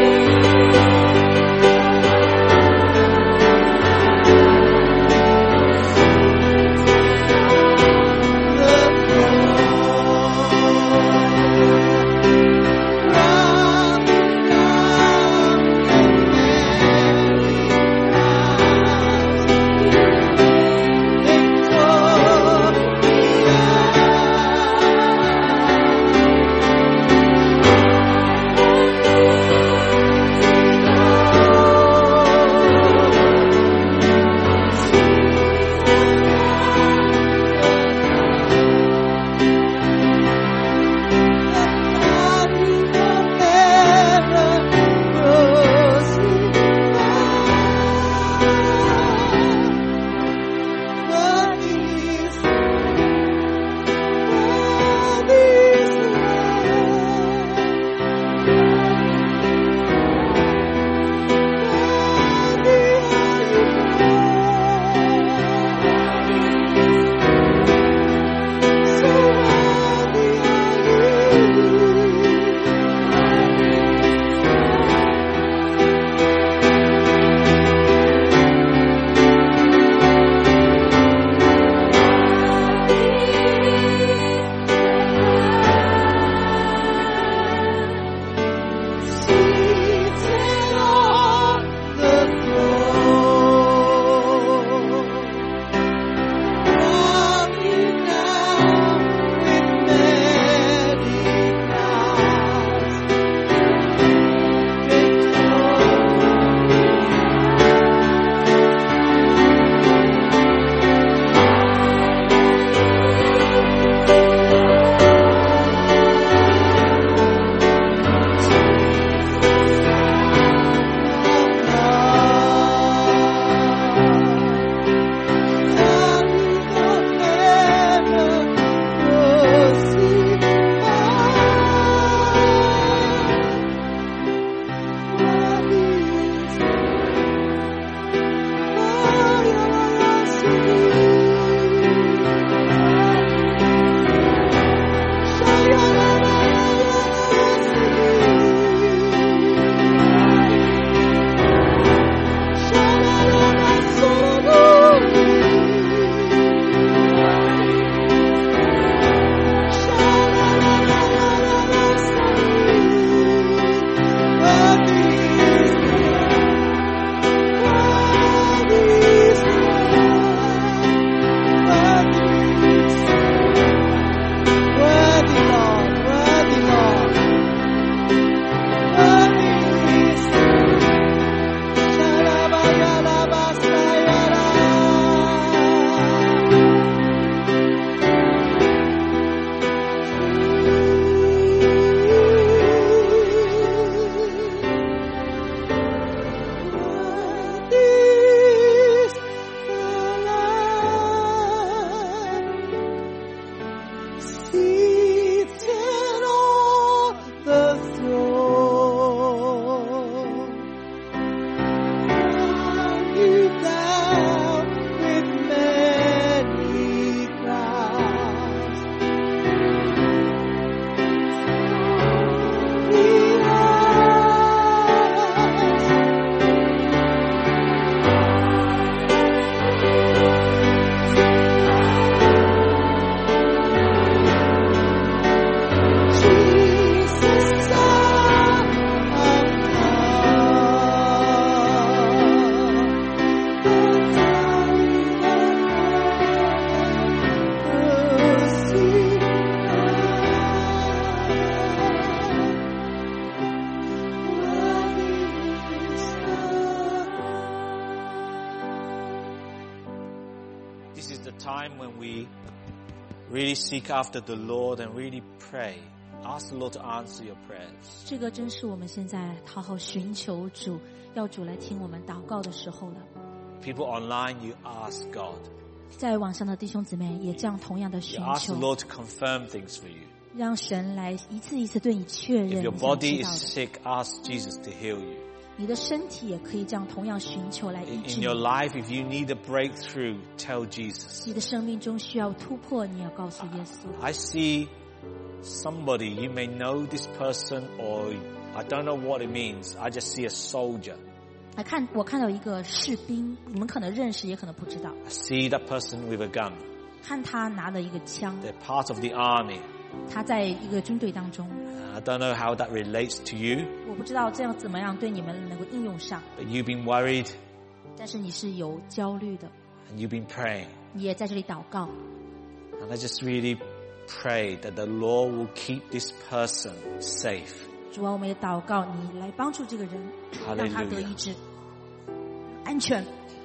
the time when we really seek after the Lord and really pray. Ask the Lord to answer your prayers. 这个真是我们现在好好寻求主，要主来听我们祷告的时候了。 People online, you ask God. 在网上的弟兄姊妹也这样同样的 You 寻 ask 求 the，Lord to confirm things for you. 让神来一次一次对你确认 If 你 your 想 body 知道 is 的。 sick, ask Jesus to heal you. 你的身体也可以这样同样寻求来医 In 治 your 你。 life, if you need a breakthrough, tell Jesus. 你的生命中需要突破，你要告诉耶稣。 I see somebody, you may know this person or I don't know what it means. I just see a soldier. 我看到一个士兵，你们可能认识，也可能不知道。 I see that person with a gun. 看他拿了一个枪， They're part of the army. 他在一个军队当中。 I don't know how that relates to you, 我不知道这样怎么样对你们能够应用上， but you've been worried 但是你是有焦虑的， and you've been praying. 你也在这里祷告。 And I just really pray that the Lord will keep this person safe. 主啊，我们也祷告你来帮助这个人， Hallelujah. 让他得医治，安全。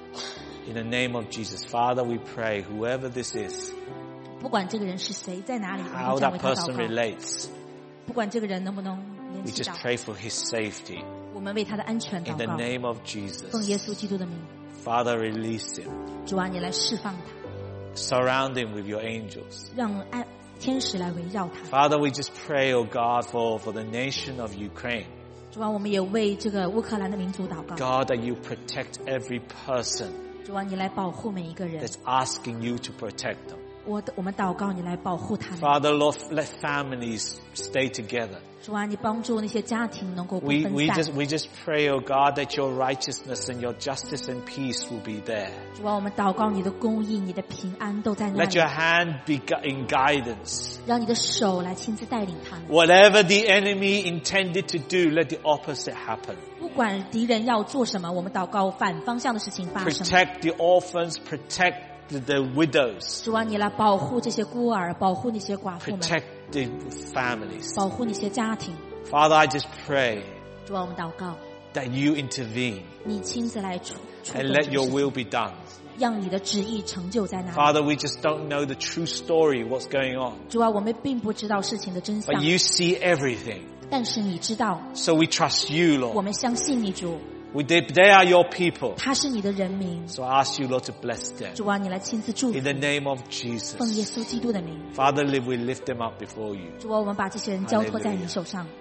In the name of Jesus, Father, we pray, whoever this is, 不管这个人是谁，在哪里，我 how 们这样 that 为他 person 祷告。 relates, 不管这个人能不能 we 联系 just 到， pray for his safety. 我们为他的安全 In 祷 the 告。 name of 奉耶 Jesus, 稣基督的名， Father, release him. 主啊，你来释放他， Surround him with your angels. 让天使来围绕他。 Father, we just pray, oh God, for the nation of Ukraine. 主啊，我们也为这个乌克兰的民族祷告。 God, that you protect every person 主啊，你来保护每一个人。 that's asking you to protect them. 我们祷告你来保护他们。 Father, Lord, let families stay together. 主啊，你帮助那些家庭能够不 We 分散。 just pray, oh God, that your righteousness and your justice and peace will be there. 主啊，我们祷告你的公义、你的平安都在那 Let 里， your hand be in guidance. 让你的手来亲自带领他们。 Whatever the enemy intended to do, let the opposite happen. 不管敌人要做什么，我们祷告反方向的事情发生。 Protect the orphans, protect the widows, 主啊，你来保护这些孤儿，保护那些寡妇们， protect the families. 保护那些家庭。 Father, I just pray 主啊，我们祷告， that you intervene 你亲自来触动 and 这 let 个 your 事 will 情， be done. 让你的旨意成就在那里。 Father, we just don't know the true story, what's going on. 主啊，我们并不知道事情的真相 But，you see everything. 但是你知道， So we trust you, 我 Lord. 们相信你，主， They are your people. 他是你的人民。 So I ask you, Lord, to bless them. 主啊，你来亲自祝福 In，the name of 奉耶 Jesus. 稣基督的名。 Father, we lift them up before you. 主啊，我们把这些人交托在你手上。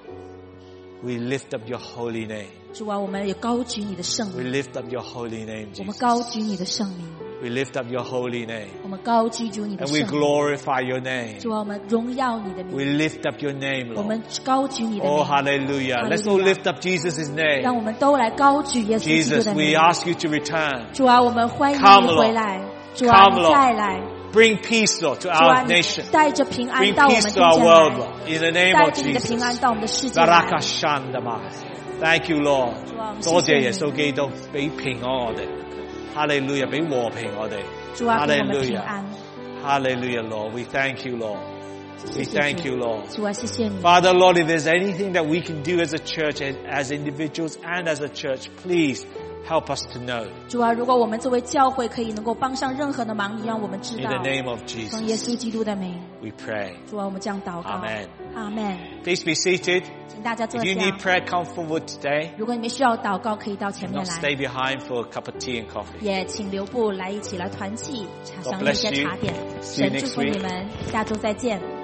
We lift up your holy name. 主啊，我们也高举你的圣 We 名， lift up your holy name, 我们 Jesus. 高举你的圣名， We lift up your holy name. 我们高举主你的 And 圣 we 名。 glorify your name. 主啊，我们荣耀你的 We 名， lift up your name, 我 Lord. 们高举你的 Oh, 名。 hallelujah. Let's all lift up Jesus' 让 name. 我们都来高举耶稣基督 Jesus, 的 we 名。 ask you to return. 主啊，我们欢迎 Come, 你 Lord. 回来。主啊， Come, 你 Lord. 再来。 Bring peace, Lord, to 主啊， our 你 nation. 带着平安 Bring 到我们 peace 中 to our 间 world, 来， Lord. In the name 带 of 着你的平安 Jesus. 到我们的世界来。 Barakashandama. Thank you, Lord. 主啊，我们谢多謝谢耶穌你。 基督俾平安我哋，哈利路亞俾和平我哋， 主啊， 哈利给我们路亞， 平安。 哈利路亞，Lord, we thank you, Lord. 谢 We 谢 thank 主 you, Lord. 主啊，谢谢你。 Father, Lord, if there's anything that we can do as a church, as individuals and as a church, please help us to know. 主啊，如果我们作为教会可以能够帮上任何的忙，你让我们知 In 道。 the name of 奉耶 Jesus, 稣基督的名， we pray. 主啊，我们这样祷告。 Amen. 阿门。 Please be seated. 请大家坐 If you 下 need。prayer, come forward today. 如果你们需要祷告，可以到前 Do 面 not 来。 stay behind for a cup of tea and coffee. 也请留步来一起来团契，享 God 用一些 bless you. 茶点。 See you 神祝 next 福你 week. 们，下周再见。